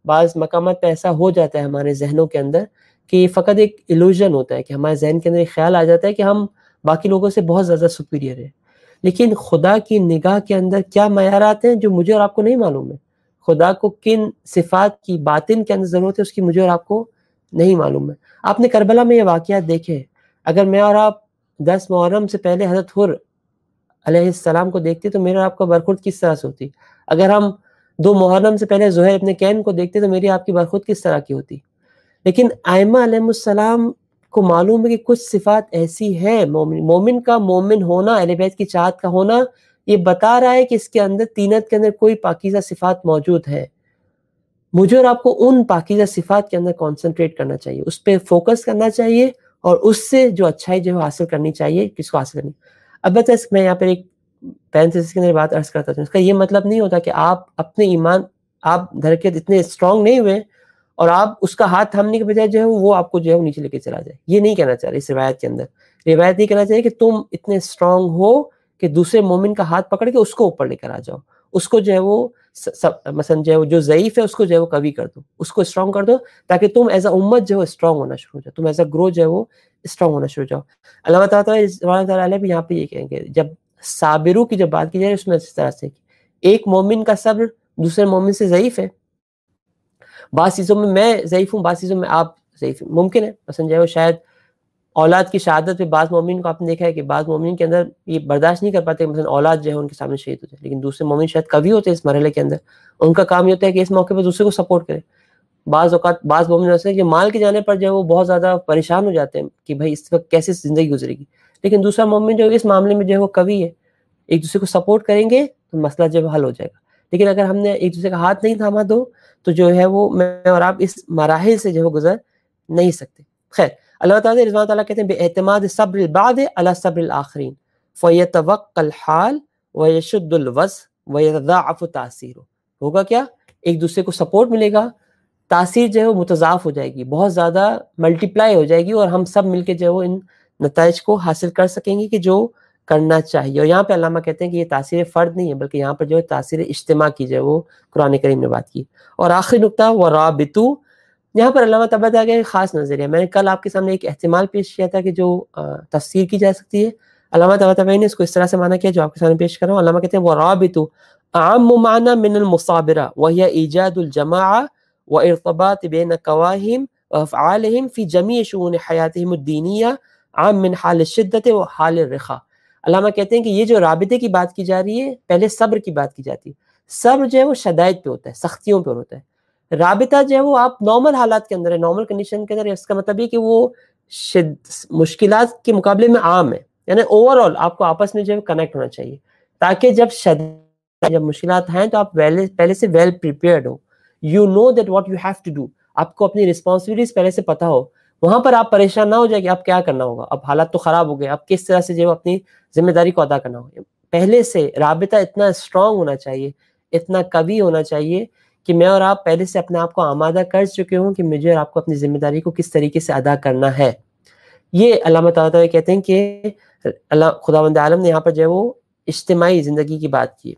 بعض مقامات پہ ایسا ہو جاتا ہے ہمارے ذہنوں کے اندر کہ یہ فقط ایک ایلوژن ہوتا ہے کہ ہمارے ذہن کے اندر ایک خیال آ جاتا ہے کہ ہم باقی لوگوں سے بہت زیادہ سپیریئر ہیں. لیکن خدا کی نگاہ کے اندر کیا معیارات ہیں جو مجھے اور آپ کو نہیں معلوم ہے. خدا کو کن صفات کی باطن کے اندر ضرورت ہے اس کی مجھے اور آپ کو نہیں معلوم ہے. آپ نے کربلا میں یہ واقعات دیکھے. اگر میں اور آپ 10 محرم سے پہلے حضرت حر علیہ السلام کو دیکھتے تو میرے اور آپ کا برخورد کس طرح سے ہوتی. اگر ہم 2 محرم سے پہلے زہیر ابن کین کو دیکھتے تو میری آپ کی برخورد کس طرح کی ہوتی. لیکن ائمہ علیہ السلام کو معلوم ہے کہ کچھ صفات ایسی ہیں. مومن کا مومن ہونا، اہل بیت کی چاہت کا ہونا، یہ بتا رہا ہے کہ اس کے اندر طینت کے اندر کوئی پاکیزہ صفات موجود ہے. مجھے اور آپ کو ان پاکیزہ صفات کے اندر کانسنٹریٹ کرنا چاہیے، اس پہ فوکس کرنا چاہیے اور اس سے جو اچھائی جو ہے حاصل کرنی چاہیے. کس کو حاصل کرنی؟ اب میں یہاں پر ایک پینتھسس کے اندر بات عرض کرتا ہوں. اس کا یہ مطلب نہیں ہوتا کہ آپ اپنے ایمان آپ دھڑکن اتنے اسٹرانگ نہیں ہوئے اور آپ اس کا ہاتھ تھامنے کے بجائے جو ہے وہ آپ کو جو ہے نیچے لے کے چلا جائے. یہ نہیں کہنا چاہ رہے اس روایت کے اندر. روایت یہ کہنا چاہیے کہ تم اتنے اسٹرانگ ہو کہ دوسرے مومن کا ہاتھ پکڑ کے اس کو اوپر لے کر آ جاؤ. اس کو جو ہے وہ مثلا جو ہے وہ جو ضعیف ہے اس کو جو ہے وہ قوی کر دو، اس کو اسٹرانگ کر دو تاکہ تم ایز اے امت جو ہے اسٹرانگ ہونا شروع ہو جاؤ، تم ایز اے گرو جو ہے وہ اسٹرانگ ہونا شروع ہو جاؤ. اللہ تعالیٰ بھی یہاں پہ یہ کہیں گے جب صابروں کی جب بات کی جائے اس میں اس طرح سے ایک مومن کا صبر دوسرے مومن سے ضعیف ہے. بعض چیزوں میں ضعیف ہوں، بعض چیزوں میں آپ ضعیف ہیں. ممکن ہے مثلا جو ہے وہ شاید اولاد کی شہادت پہ بعض مومن کو آپ نے دیکھا ہے کہ بعض مومن کے اندر یہ برداشت نہیں کر پاتے مثلا اولاد جو ہے ان کے سامنے شہید ہو جائے، لیکن دوسرے مومن شاید قوی ہوتے ہیں اس مرحلے کے اندر. ان کا کام یہ ہوتا ہے کہ اس موقع پہ دوسرے کو سپورٹ کرے. بعض اوقات بعض مومن ایسے ہیں کہ مال کے جانے پر جو ہے وہ بہت زیادہ پریشان ہو جاتے ہیں کہ بھائی اس وقت کیسے زندگی گزرے گی، لیکن دوسرا مومن جو اس معاملے میں جو ہے وہ قوی ہے. ایک دوسرے کو سپورٹ کریں گے تو مسئلہ جو ہے حل ہو جائے گا. لیکن اگر ہم نے ایک دوسرے کا ہاتھ نہیں تھاما دو تو جو ہے وہ میں اور آپ اس مراحل سے جو ہے گزر نہیں سکتے. خیر، اللہ تعالیٰ رضوان تعالیٰ کہتے ہیں بے اعتماد صبر البعض علی صبر الاخرین فیتوقع الحال ویشد الوز ویضاعف تاثیر. ہوگا کیا؟ ایک دوسرے کو سپورٹ ملے گا، تاثیر جو ہے وہ متضاعف ہو جائے گی، بہت زیادہ ملٹیپلائی ہو جائے گی اور ہم سب مل کے جو ہے وہ ان نتائج کو حاصل کر سکیں گے کہ جو کرنا چاہیے. اور یہاں پہ علامہ کہتے ہیں کہ یہ تاثیر فرد نہیں ہے بلکہ یہاں پر جو ہے تاثیر اجتماع کی جو ہے وہ قرآن کریم نے بات کی. اور آخری نقطہ ورابطو، یہاں پر علامہ تبت آ گیا ایک خاص نظریہ. میں نے کل آپ کے سامنے ایک احتمال پیش کیا تھا کہ جو تفسیر کی جا سکتی ہے. علامہ تبت نے اس کو اس طرح سے مانا کیا جو آپ کے سامنے پیش کر رہا ہوں. علامہ کہتے ہیں ورابطو عام معنی من المصابرہ وهي ایجاد الجماعہ وارتباط بین قواہم وافعالہم فی جمیع شؤون حیاتہم الدینیہ عام من حال الشدت و حال الرخاء. علامہ کہتے ہیں کہ یہ جو رابطے کی بات کی جا رہی ہے پہلے صبر کی بات کی جاتی ہے. صبر جو ہے وہ شدائد پہ ہوتا ہے، سختیوں پہ ہوتا ہے. رابطہ جو ہے وہ آپ نارمل حالات کے اندر ہے، نارمل کنڈیشن کے اندر. اس کا مطلب یہ کہ وہ مشکلات کے مقابلے میں عام ہے، یعنی اوور آل آپ کو آپس میں جو ہے کنیکٹ ہونا چاہیے تاکہ جب مشکلات ہیں تو آپ پہلے سے ویل پریپیئرڈ ہو. You know that what you have to do. آپ کو اپنی رسپانسبلٹیز پہلے سے پتہ ہو. وہاں پر آپ پریشان نہ ہو جائے کہ آپ کیا کرنا ہوگا، اب حالات تو خراب ہو گئے، اب کس طرح سے جو اپنی ذمہ داری کو ادا کرنا ہوگا. پہلے سے رابطہ اتنا اسٹرانگ ہونا چاہیے، اتنا قوی ہونا چاہیے کہ میں اور آپ پہلے سے اپنے آپ کو آمادہ کر چکے ہوں کہ مجھے اور آپ کو اپنی ذمہ داری کو کس طریقے سے ادا کرنا ہے. یہ علامہ تعالیٰ کہتے ہیں کہ خداوند عالم نے یہاں پر جو ہے وہ اجتماعی زندگی کی بات کی.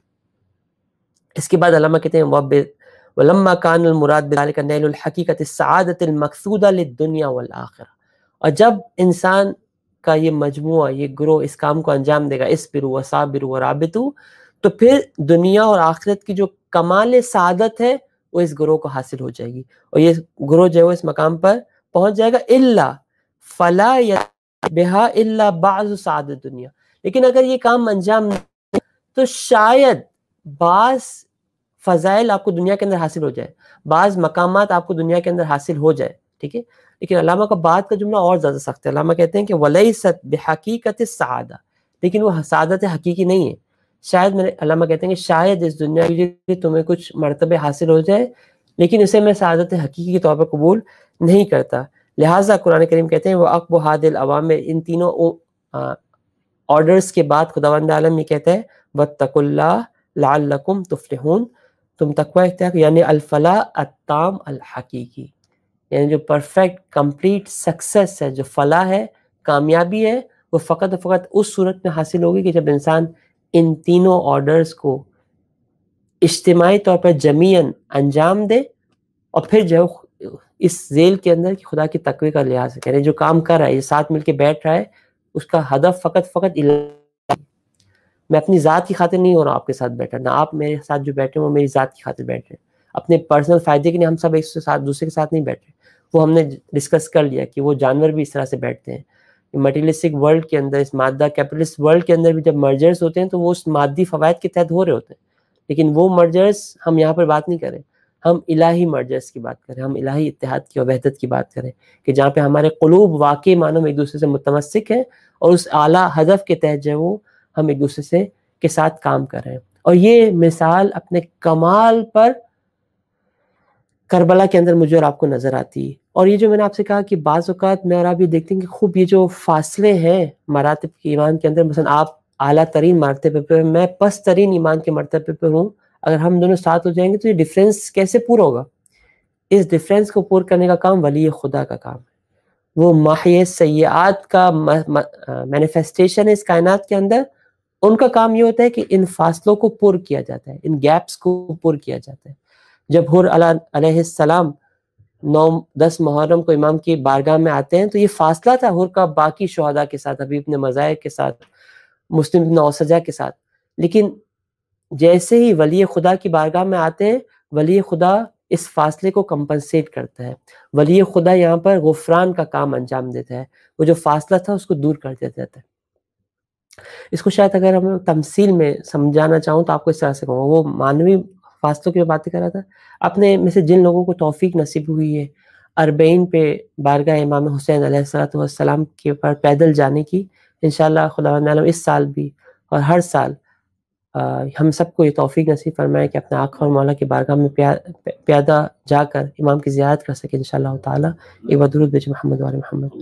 اس کے بعد علامہ کہتے ہیں وَلَمَّا كَانَ الْمُرَادُ بِذَلِكَ نَيْلُ الْحَقِيقَةِ السَّعَادَةِ الْمَقْصُودَةِ لِلدُّنْيَا وَالْآخِرَةِ. اور جب انسان کا یہ مجموعہ، یہ گروہ اس کام کو انجام دے گا، اصبروا وصابروا ورابطوا، تو پھر دنیا اور آخرت کی جو کمال سعادت ہے وہ اس گروہ کو حاصل ہو جائے گی. اور یہ گروہ جو ہے وہ اس مقام پر پہنچ جائے گا. الا فلا بہا الا بعض سعادت دنیا. لیکن اگر یہ کام انجام نہ تو شاید بعض فضائل آپ کو دنیا کے اندر حاصل ہو جائے، بعض مقامات آپ کو دنیا کے اندر حاصل ہو جائے. ٹھیک ہے، لیکن علامہ کا بعد کا جملہ اور زیادہ سخت ہے. علامہ کہتے ہیں کہ وَلَيْسَتْ بِحَقِيقَةِ السَّعَادَةِ، لیکن وہ سعادت حقیقی نہیں ہے. شاید علامہ کہتے ہیں کہ شاید اس دنیا میں تمہیں کچھ مرتبے حاصل ہو جائے لیکن اسے میں سعادت حقیقی کے طور پر قبول نہیں کرتا. لہٰذا قرآن کریم کہتے ہیں وَأَقْبُ هَذِهِ الْأَوَامِرِ، ان تینوں آرڈرز کے بعد خداوند عالم یہ کہتا ہے وَاتَّقُوا اللَّهَ لَعَلَّكُمْ تُفْلِحُونَ، تم تقوی اختیار کرو، یعنی الفلاح التام الحقیقی، یعنی جو پرفیکٹ کمپلیٹ سکسیس ہے، جو فلاح ہے، کامیابی ہے، وہ فقط و فقط اس صورت میں حاصل ہوگی کہ جب انسان ان تینوں آرڈرز کو اجتماعی طور پر جمیعاً انجام دے اور پھر جو اس ذیل کے اندر کہ خدا کی تقوی کا لحاظ کریں. جو کام کر رہا ہے، یہ ساتھ مل کے بیٹھ رہا ہے، اس کا ہدف فقط الہی. میں اپنی ذات کی خاطر نہیں ہو رہا آپ کے ساتھ بیٹھا، نہ آپ میرے ساتھ جو بیٹھے ہیں وہ میری ذات کی خاطر بیٹھ رہے ہیں. اپنے پرسنل فائدے کے لیے ہم سب ایک دوسرے کے ساتھ نہیں بیٹھ رہے. وہ ہم نے ڈسکس کر لیا کہ وہ جانور بھی اس طرح سے بیٹھتے ہیں. مٹیریلسٹک ورلڈ کے اندر، اس مادہ کیپٹلسٹ ورلڈ کے اندر بھی جب مرجرز ہوتے ہیں تو وہ اس مادی فوائد کے تحت ہو رہے ہوتے ہیں. لیکن وہ مرجرز ہم یہاں پر بات نہیں کریں، ہم الہی مرجرز کی بات کریں، ہم الہی اتحاد کی اور وحدت کی بات کریں کہ جہاں پہ ہمارے قلوب واقعی معنوں میں ایک دوسرے سے متمسک ہیں اور اس اعلیٰ ہدف کے تحت جو ہے وہ ہم ایک دوسرے سے کے ساتھ کام کر رہے ہیں. اور یہ مثال اپنے کمال پر کربلا کے اندر مجھے اور آپ کو نظر آتی ہے. اور یہ جو میں نے آپ سے کہا کہ بعض اوقات میں اور آپ یہ دیکھتے ہیں کہ خوب یہ جو فاصلے ہیں مراتب کے ایمان کے اندر، مثلا آپ اعلیٰ ترین مرتبے پہ، میں پست ترین ایمان کے مرتبے پہ ہوں، اگر ہم دونوں ساتھ ہو جائیں گے تو یہ ڈیفرنس کیسے پورا ہوگا؟ اس ڈیفرنس کو پور کرنے کا کام ولی خدا کا کام ہے. وہ محی سیئات کا مینیفیسٹیشن ہے اس کائنات کے اندر. ان کا کام یہ ہوتا ہے کہ ان فاصلوں کو پور کیا جاتا ہے، ان گیپس کو پور کیا جاتا ہے. جب حر علیہ السلام 9-10 محرم کو امام کی بارگاہ میں آتے ہیں تو یہ فاصلہ تھا حر کا باقی شہداء کے ساتھ، حبیب بن مزاحم کے ساتھ، مسلم بن اوسجہ کے ساتھ. لیکن جیسے ہی ولی خدا کی بارگاہ میں آتے ہیں، ولی خدا اس فاصلے کو کمپنسیٹ کرتا ہے. ولی خدا یہاں پر غفران کا کام انجام دیتا ہے. وہ جو فاصلہ تھا اس کو دور کر دیتا ہے. اس کو شاید اگر ہم تمثیل میں سمجھانا چاہوں تو آپ کو اس طرح سے کہوں، وہ مانوی فاصلوں کی باتیں کر رہا تھا. اپنے میں سے جن لوگوں کو توفیق نصیب ہوئی ہے اربعین پہ بارگاہ امام حسین علیہ السلام کے اوپر پیدل جانے کی، انشاءاللہ خداوند عالم اس سال بھی اور ہر سال ہم سب کو یہ توفیق نصیب فرمائے کہ اپنے آقا اور مولا کی بارگاہ میں پیادہ جا کر امام کی زیارت کر سکے انشاءاللہ تعالی. ایک بار درود بھیجیں محمد و آل محمد.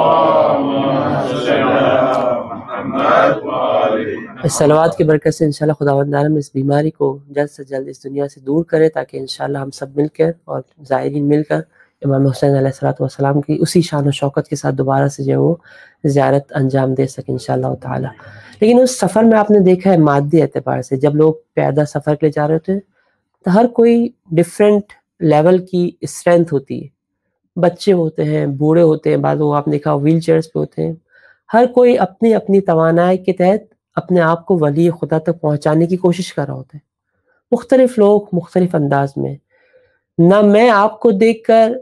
اس صلوات کی برکت سے انشاءاللہ خداوند عالم اس بیماری کو جلد سے جلد اس دنیا سے دور کرے، تاکہ انشاءاللہ ہم سب مل کر اور زائرین مل کر امام حسین علیہ السلام کی اسی شان و شوکت کے ساتھ دوبارہ سے جو وہ زیارت انجام دے سکے انشاءاللہ تعالی. لیکن اس سفر میں آپ نے دیکھا ہے مادی اعتبار سے، جب لوگ پیادہ سفر کے لیے جا رہے ہوتے ہیں تو ہر کوئی ڈفرینٹ لیول کی اسٹرینتھ ہوتی ہے. بچے ہوتے ہیں، بوڑھے ہوتے ہیں، بعض وہ آپ نے دیکھا ویل چیئرز پہ ہوتے ہیں. ہر کوئی اپنی اپنی توانائی کے تحت اپنے آپ کو ولی خدا تک پہنچانے کی کوشش کر رہا ہوتا ہے. مختلف لوگ مختلف انداز میں. نہ میں آپ کو دیکھ کر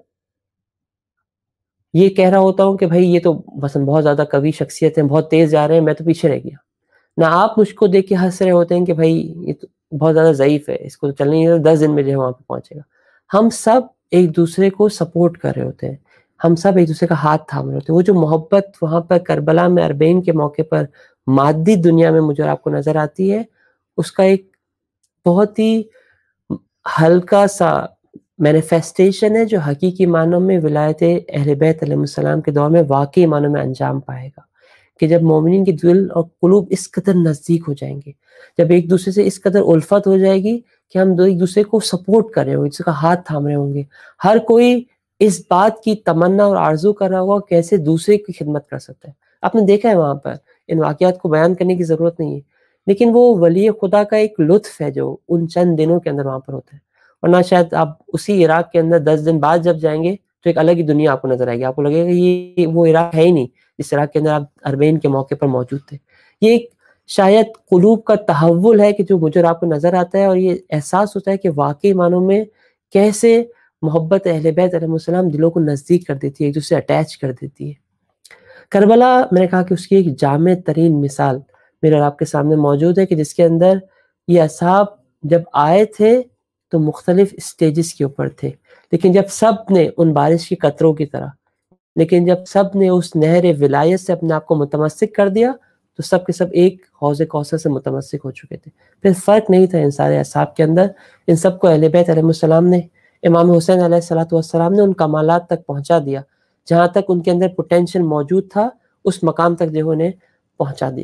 یہ کہہ رہا ہوتا ہوں کہ بھائی یہ تو مثلا بہت زیادہ قوی شخصیت ہیں، بہت تیز جا رہے ہیں، میں تو پیچھے رہ گیا. نہ آپ مجھ کو دیکھ کے ہنس رہے ہوتے ہیں کہ بھائی یہ تو بہت زیادہ ضعیف ہے، اس کو تو چلنے نہیں 10 دن میں جو ہے وہاں پہ پہنچے گا. ہم سب ایک دوسرے کو سپورٹ کر رہے ہوتے ہیں، ہم سب ایک دوسرے کا ہاتھ تھام رہے ہوتے ہیں. وہ جو محبت وہاں پر کربلا میں اربعین کے موقع پر مادی دنیا میں مجھے آپ کو نظر آتی ہے، اس کا ایک بہت ہی ہلکا سا مینیفیسٹیشن ہے جو حقیقی معنوں میں ولایت اہل بیت علیہ السلام کے دور میں واقعی معنوں میں انجام پائے گا. کہ جب مومنین کے دل اور قلوب اس قدر نزدیک ہو جائیں گے، جب ایک دوسرے سے اس قدر الفت ہو جائے گی کہ ہم ایک دوسرے کو سپورٹ کر رہے ہوں گے، ایک دوسرے کا ہاتھ تھام رہے ہوں گے. ہر کوئی اس بات کی تمنا اور آرزو کر رہا ہوگا کیسے دوسرے کی خدمت کر سکتا ہے. آپ نے دیکھا ہے وہاں پر ان واقعات کو بیان کرنے کی ضرورت نہیں ہے، لیکن وہ ولی خدا کا ایک لطف ہے جو ان چند دنوں کے اندر وہاں پر ہوتا ہے. ورنہ شاید آپ اسی عراق کے اندر 10 دن بعد جب جائیں گے تو ایک الگ ہی دنیا آپ کو نظر آئے گی. آپ کو لگے گا یہ وہ عراق ہے ہی نہیں جس عراق کے اندر آپ اربعین کے موقع پر موجود تھے. یہ ایک شاید قلوب کا تحول ہے کہ جو مجھے آپ کو نظر آتا ہے، اور یہ احساس ہوتا ہے کہ واقعی معنوں میں کیسے محبت اہل بیت علیہ السلام دلوں کو نزدیک کر دیتی ہے، ایک دوسرے اٹیچ کر دیتی ہے. کربلا میں نے کہا کہ اس کی ایک جامع ترین مثال میرے اور آپ کے سامنے موجود ہے کہ جس کے اندر یہ اصحاب جب آئے تھے تو مختلف سٹیجز کے اوپر تھے، لیکن جب سب نے ان بارش کی قطروں کی طرح، لیکن جب سب نے اس نہر ولایت سے اپنے آپ کو متمسک کر دیا تو سب کے سب ایک حوض کوثر سے متمسک ہو چکے تھے. پھر فرق نہیں تھا ان سارے اصحاب کے اندر. ان سب کو اہل بیت علیہ السلام نے، امام حسین علیہ السلام نے ان کمالات تک پہنچا دیا جہاں تک ان کے اندر پوٹینشل موجود تھا، اس مقام تک جو انہیں پہنچا دیا.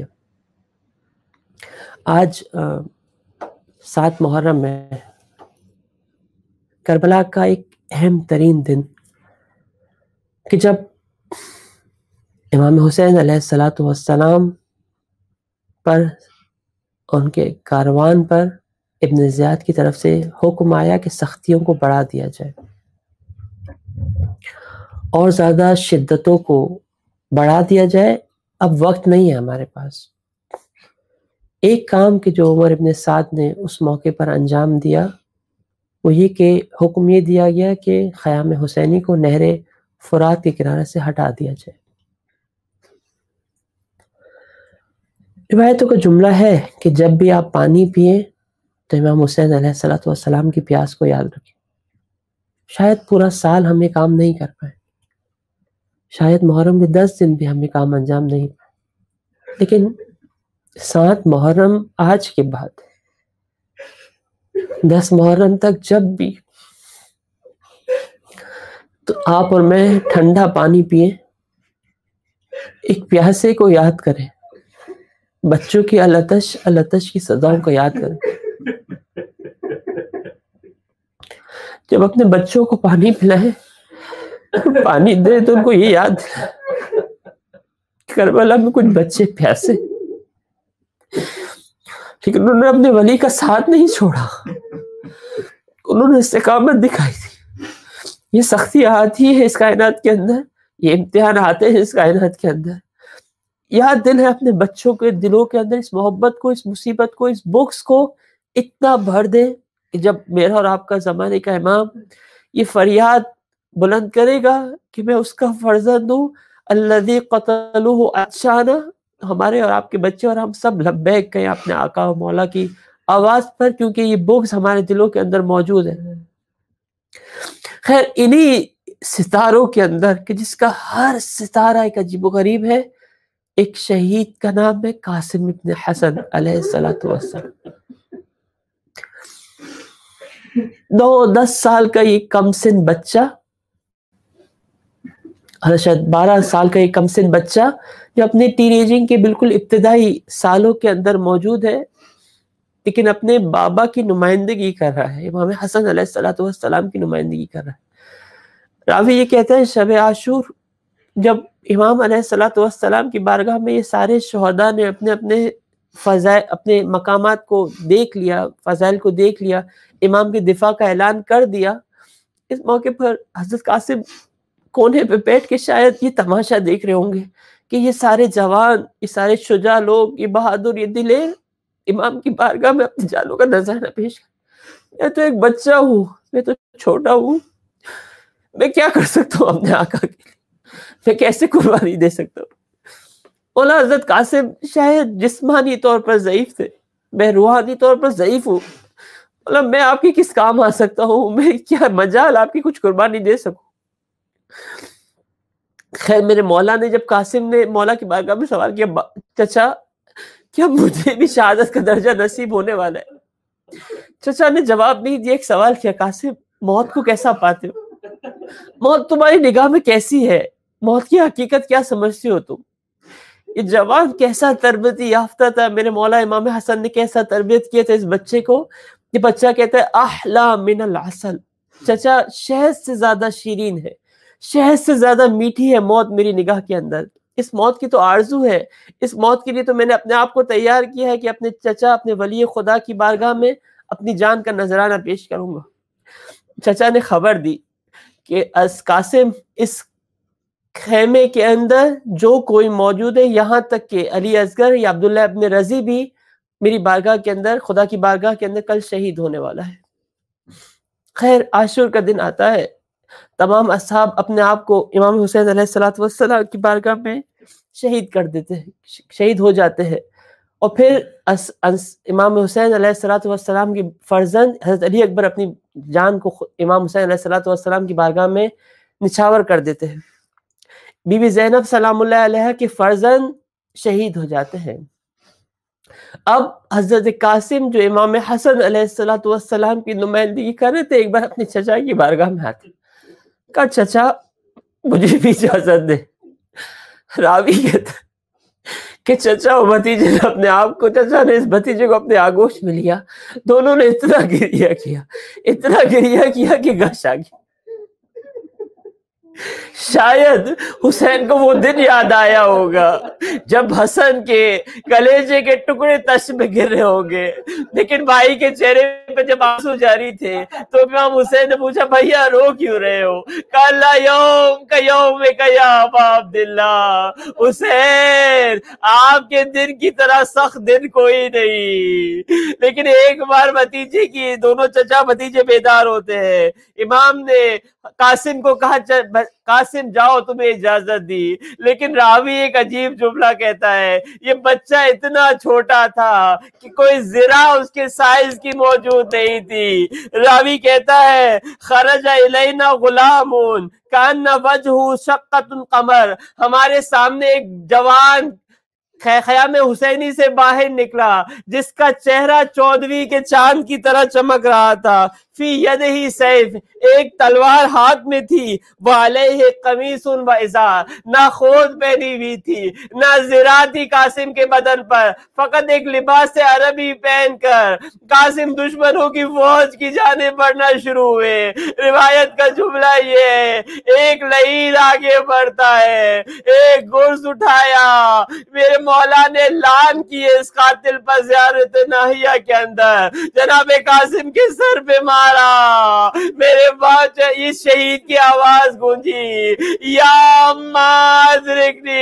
آج 7 محرم میں کربلا کا ایک اہم ترین دن کہ جب امام حسین علیہ السلام پر ان کے کاروان پر ابن زیاد کی طرف سے حکم آیا کہ سختیوں کو بڑھا دیا جائے. اور زیادہ شدتوں کو بڑھا دیا جائے، اب وقت نہیں ہے ہمارے پاس۔ ایک کام کہ جو عمر ابن سعد نے اس موقع پر انجام دیا وہ یہ کہ حکم یہ دیا گیا کہ خیام حسینی کو نہر فرات کے کنارے سے ہٹا دیا جائے۔ روایتوں کا جملہ ہے کہ جب بھی آپ پانی پئیں تو امام حسین علیہ السلام کی پیاس کو یاد رکھیں۔ شاید پورا سال ہم یہ کام نہیں کر پائے، شاید محرم کے 10 دن بھی ہم یہ کام انجام نہیں پائے، لیکن 7 محرم آج کے بعد 10 محرم تک جب بھی تو آپ اور میں ٹھنڈا پانی پئیں، ایک پیاسے کو یاد کریں، بچوں کی التش کی صداؤں کو یاد کریں۔ جب اپنے بچوں کو پانی پلائیں، پانی دے تو ان کو یہ یاد دلائیں کربلا میں کچھ بچے پیاسے، لیکن انہوں نے اپنے ولی کا ساتھ نہیں چھوڑا، انہوں نے استقامت دکھائی تھی۔ یہ سختی آتی ہے اس کائنات کے اندر، یہ امتحان آتے ہیں اس کائنات کے اندر، یاد دل ہے اپنے بچوں کے دلوں کے اندر اس محبت کو، اس مصیبت کو، اس بغض کو اتنا بھر دیں کہ جب میرا اور آپ کا زمانے کا امام یہ فریاد بلند کرے گا کہ میں اس کا فرزند ہوں، الذی قتلوہ اطشانا، ہمارے اور آپ کے بچے اور ہم سب لبیک کہیں اپنے آقا و مولا کی آواز پر، کیونکہ یہ بغض ہمارے دلوں کے اندر موجود ہے۔ خیر انہی ستاروں کے اندر کہ جس کا ہر ستارہ ایک عجیب و غریب ہے، ایک شہید کا نام ہے قاسم ابن حسن علیہ السلام۔ 9-10 سال کا یہ کم سن بچہ، شاید 12 سال کا یہ کم سن بچہ جو اپنے ٹین ایجنگ کے بالکل ابتدائی سالوں کے اندر موجود ہے، لیکن اپنے بابا کی نمائندگی کر رہا ہے، امام حسن علیہ السلام کی نمائندگی کر رہا ہے۔ راوی یہ کہتے ہیں شب عاشور جب امام علیہ السلام کی بارگاہ میں یہ سارے شہداء نے اپنے اپنے فضائل، اپنے مقامات کو دیکھ لیا، فضائل کو دیکھ لیا، امام کی دفاع کا اعلان کر دیا، اس موقع پر حضرت قاسم کونے پہ بیٹھ کے شاید یہ تماشا دیکھ رہے ہوں گے کہ یہ سارے جوان، یہ سارے شجاع لوگ، یہ بہادر، یہ دلیر امام کی بارگاہ میں اپنی جانوں کا نذرانہ پیش کر، میں تو ایک بچہ ہوں، میں تو چھوٹا ہوں، میں کیا کر سکتا ہوں اپنے آقا کے لیے، میں کیسے قربانی دے سکتا ہوں۔ مولا حضرت قاسم شاید جسمانی طور پر ضعیف تھے، میں روحانی طور پر ضعیف ہوں، مولا میں آپ کی کس کام آ سکتا ہوں، میں کیا مجال آپ کی کچھ قربانی دے سکوں۔ خیر میرے مولا نے جب قاسم نے مولا کی بارگاہ میں سوال کیا چچا کیا مجھے بھی شہادت کا درجہ نصیب ہونے والا ہے؟ چچا نے جواب نہیں دیا، ایک سوال کیا، قاسم موت کو کیسا پاتے ہو، موت تمہاری نگاہ میں کیسی ہے، موت کی حقیقت کیا سمجھتے ہو تم؟ یہ جوان کیسا تربیتی یافتہ تھا، میرے مولا امام حسن نے کیسا تربیت کیا تھا اس بچے کو، یہ بچہ کہتا ہے احلا من العسل، چچا شہد سے زیادہ شیرین ہے، شہد سے زیادہ میٹھی ہے موت میری نگاہ کے اندر، اس موت کی تو آرزو ہے، اس موت کے لیے تو میں نے اپنے آپ کو تیار کیا ہے کہ اپنے چچا، اپنے ولی خدا کی بارگاہ میں اپنی جان کا نذرانہ پیش کروں گا۔ چچا نے خبر دی کہ قاسم اس خیمے کے اندر جو کوئی موجود ہے، یہاں تک کہ علی اصغر یا عبداللہ ابن رضی بھی میری بارگاہ کے اندر، خدا کی بارگاہ کے اندر کل شہید ہونے والا ہے۔ خیر عاشور کا دن آتا ہے، تمام اصحاب اپنے آپ کو امام حسین علیہ السلام کی بارگاہ میں شہید کر دیتے ہیں، شہید ہو جاتے ہیں، اور پھر امام حسین علیہ السلام کی فرزند حضرت علی اکبر اپنی جان کو امام حسین علیہ السلام کی بارگاہ میں نچھاور کر دیتے ہیں۔ بی بی زینب سلام اللہ علیہ کے فرزند شہید ہو جاتے ہیں۔ اب حضرت قاسم جو امام حسن علیہ السلام کی نمائندگی کر رہے تھے، ایک بار اپنے چچا کی بارگاہ میں آتے، کہا چچا مجھے بھی اجازت دے۔ راوی کہتا کہ چچا و بھتیجے نے اپنے آپ کو، چچا نے اس بھتیجے کو اپنے آگوش میں لیا، دونوں نے اتنا گریہ کیا، اتنا گریہ کیا کہ غش آ گیا۔ شاید حسین کو وہ دن یاد آیا ہوگا جب حسن کے کلیجے کے ٹکڑے تش میں گر رہے ہوں گے، لیکن بھائی کے چہرے پہ جب آنسو جاری تھے تو امام حسین نے پوچھا بھیا رو کیوں رہے ہو؟ کالا یوم کا یوم کا یا ابا عبداللہ، حسین آپ کے دن کی طرح سخت دن کوئی نہیں۔ لیکن ایک بار بھتیجے کی، دونوں چچا بھتیجے بیدار ہوتے ہیں، امام نے قاسم کو کہا قاسم جاؤ تمہیں اجازت دی، لیکن راوی ایک عجیب جملہ کہتا ہے، یہ بچہ اتنا چھوٹا تھا کہ کوئی ذرا اس کے سائز کی موجود نہیں تھی۔ راوی کہتا ہے خرج الینا غلام کان وجہ شقۃ القمر، ہمارے سامنے ایک جوان خیام حسینی سے باہر نکلا جس کا چہرہ 14ویں کے چاند کی طرح چمک رہا تھا، فی یدہ سیف، ایک تلوار ہاتھ میں تھی، وعلیہ قمیص و ازار، نہ خود پہنی ہوئی تھی نہ زرا تھی قاسم کے بدن پر، فقط ایک لباس عربی پہن کر قاسم دشمنوں کی فوج کی جانب بڑھنا شروع ہوئے۔ روایت کا جملہ یہ ہے، ایک لعین آگے بڑھتا ہے، ایک گرز اٹھایا، میرے مولا نے لعن کیے اس قاتل پر زیارت ناہیہ کے اندر، جناب قاسم کے سر پہ مارا، میرے بعد اس شہید کی آواز گونجی، یا اماں ادرکنی،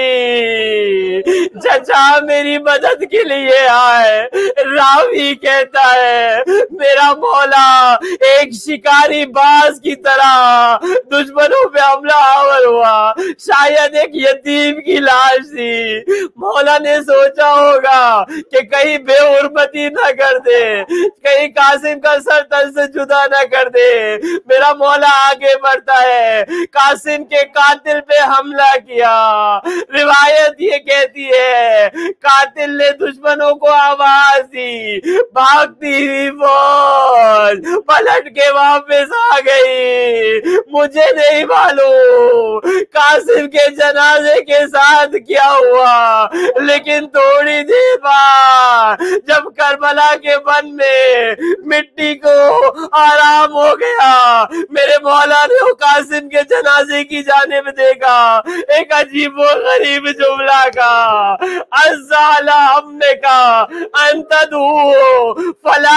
چچا میری مدد کے لیے آئے۔ راوی کہتا ہے میرا مولا ایک شکاری باز کی طرح دشمنوں پہ حملہ آور ہوا، شاید ایک یتیم کی لاش تھی، مولا نے سوچا ہوگا کہ کہیں بے حرمتی نہ کر دے، کہیں قاسم کا سر تن سے جدا نہ کر دے۔ میرا مولا آگے بڑھتا ہے، قاسم کے قاتل پہ حملہ کیا۔ روایت یہ کہتی ہے قاتل نے دشمنوں کو آواز دی، بھاگتی ہوئی فوج پلٹ کے واپس آ گئی۔ مجھے نہیں معلوم قاسم کے جنازے کے ساتھ کیا ہوا، لیکن تھوڑی دیر بعد جب کربلا کے بن میں مٹی کو آرام ہو گیا، میرے مولا نے قاسم کے جنازے کی جانب دیکھا، ایک عجیب و غریب جملہ کہا، الزالہ ہم نے کہا انت دعو فلا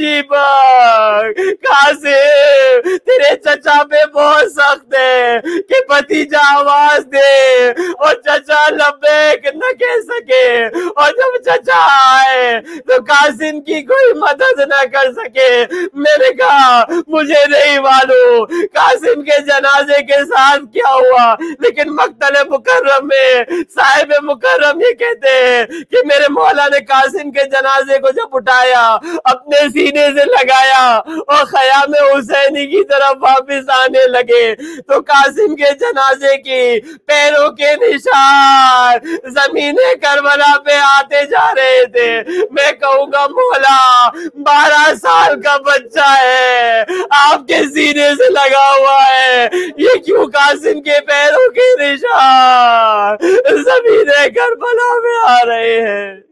یجیبک، قاسم تیرے چچا پہ بہت سخت ہے کہ بھتیجا آواز دے اور چچا لبیک نہ کہہ سکے، اور جب چچا آئے تو قاسم کی کوئی مدد نہ کر سکے۔ میں نے کہا مجھے نہیں معلوم قاسم کے جنازے کے ساتھ کیا ہوا، لیکن مقتل مکرم میں صاحب مکرم یہ کہتے ہیں کہ میرے مولا نے قاسم کے جنازے کو جب اٹھایا، اپنے سینے سے لگایا اور خیام حسینی کی طرف واپس آنے لگے تو قاسم کے جنازے کی پیروں کے نشان زمین کربلا پہ آتے جا رہے تھے۔ میں کہوں گا مولا 12 سال کا بچہ ہے، آپ کے سینے سے لگا ہوا ہے، یہ کیوں قاسم کے پیروں کے نشان زمین کربلا میں آ رہے ہیں؟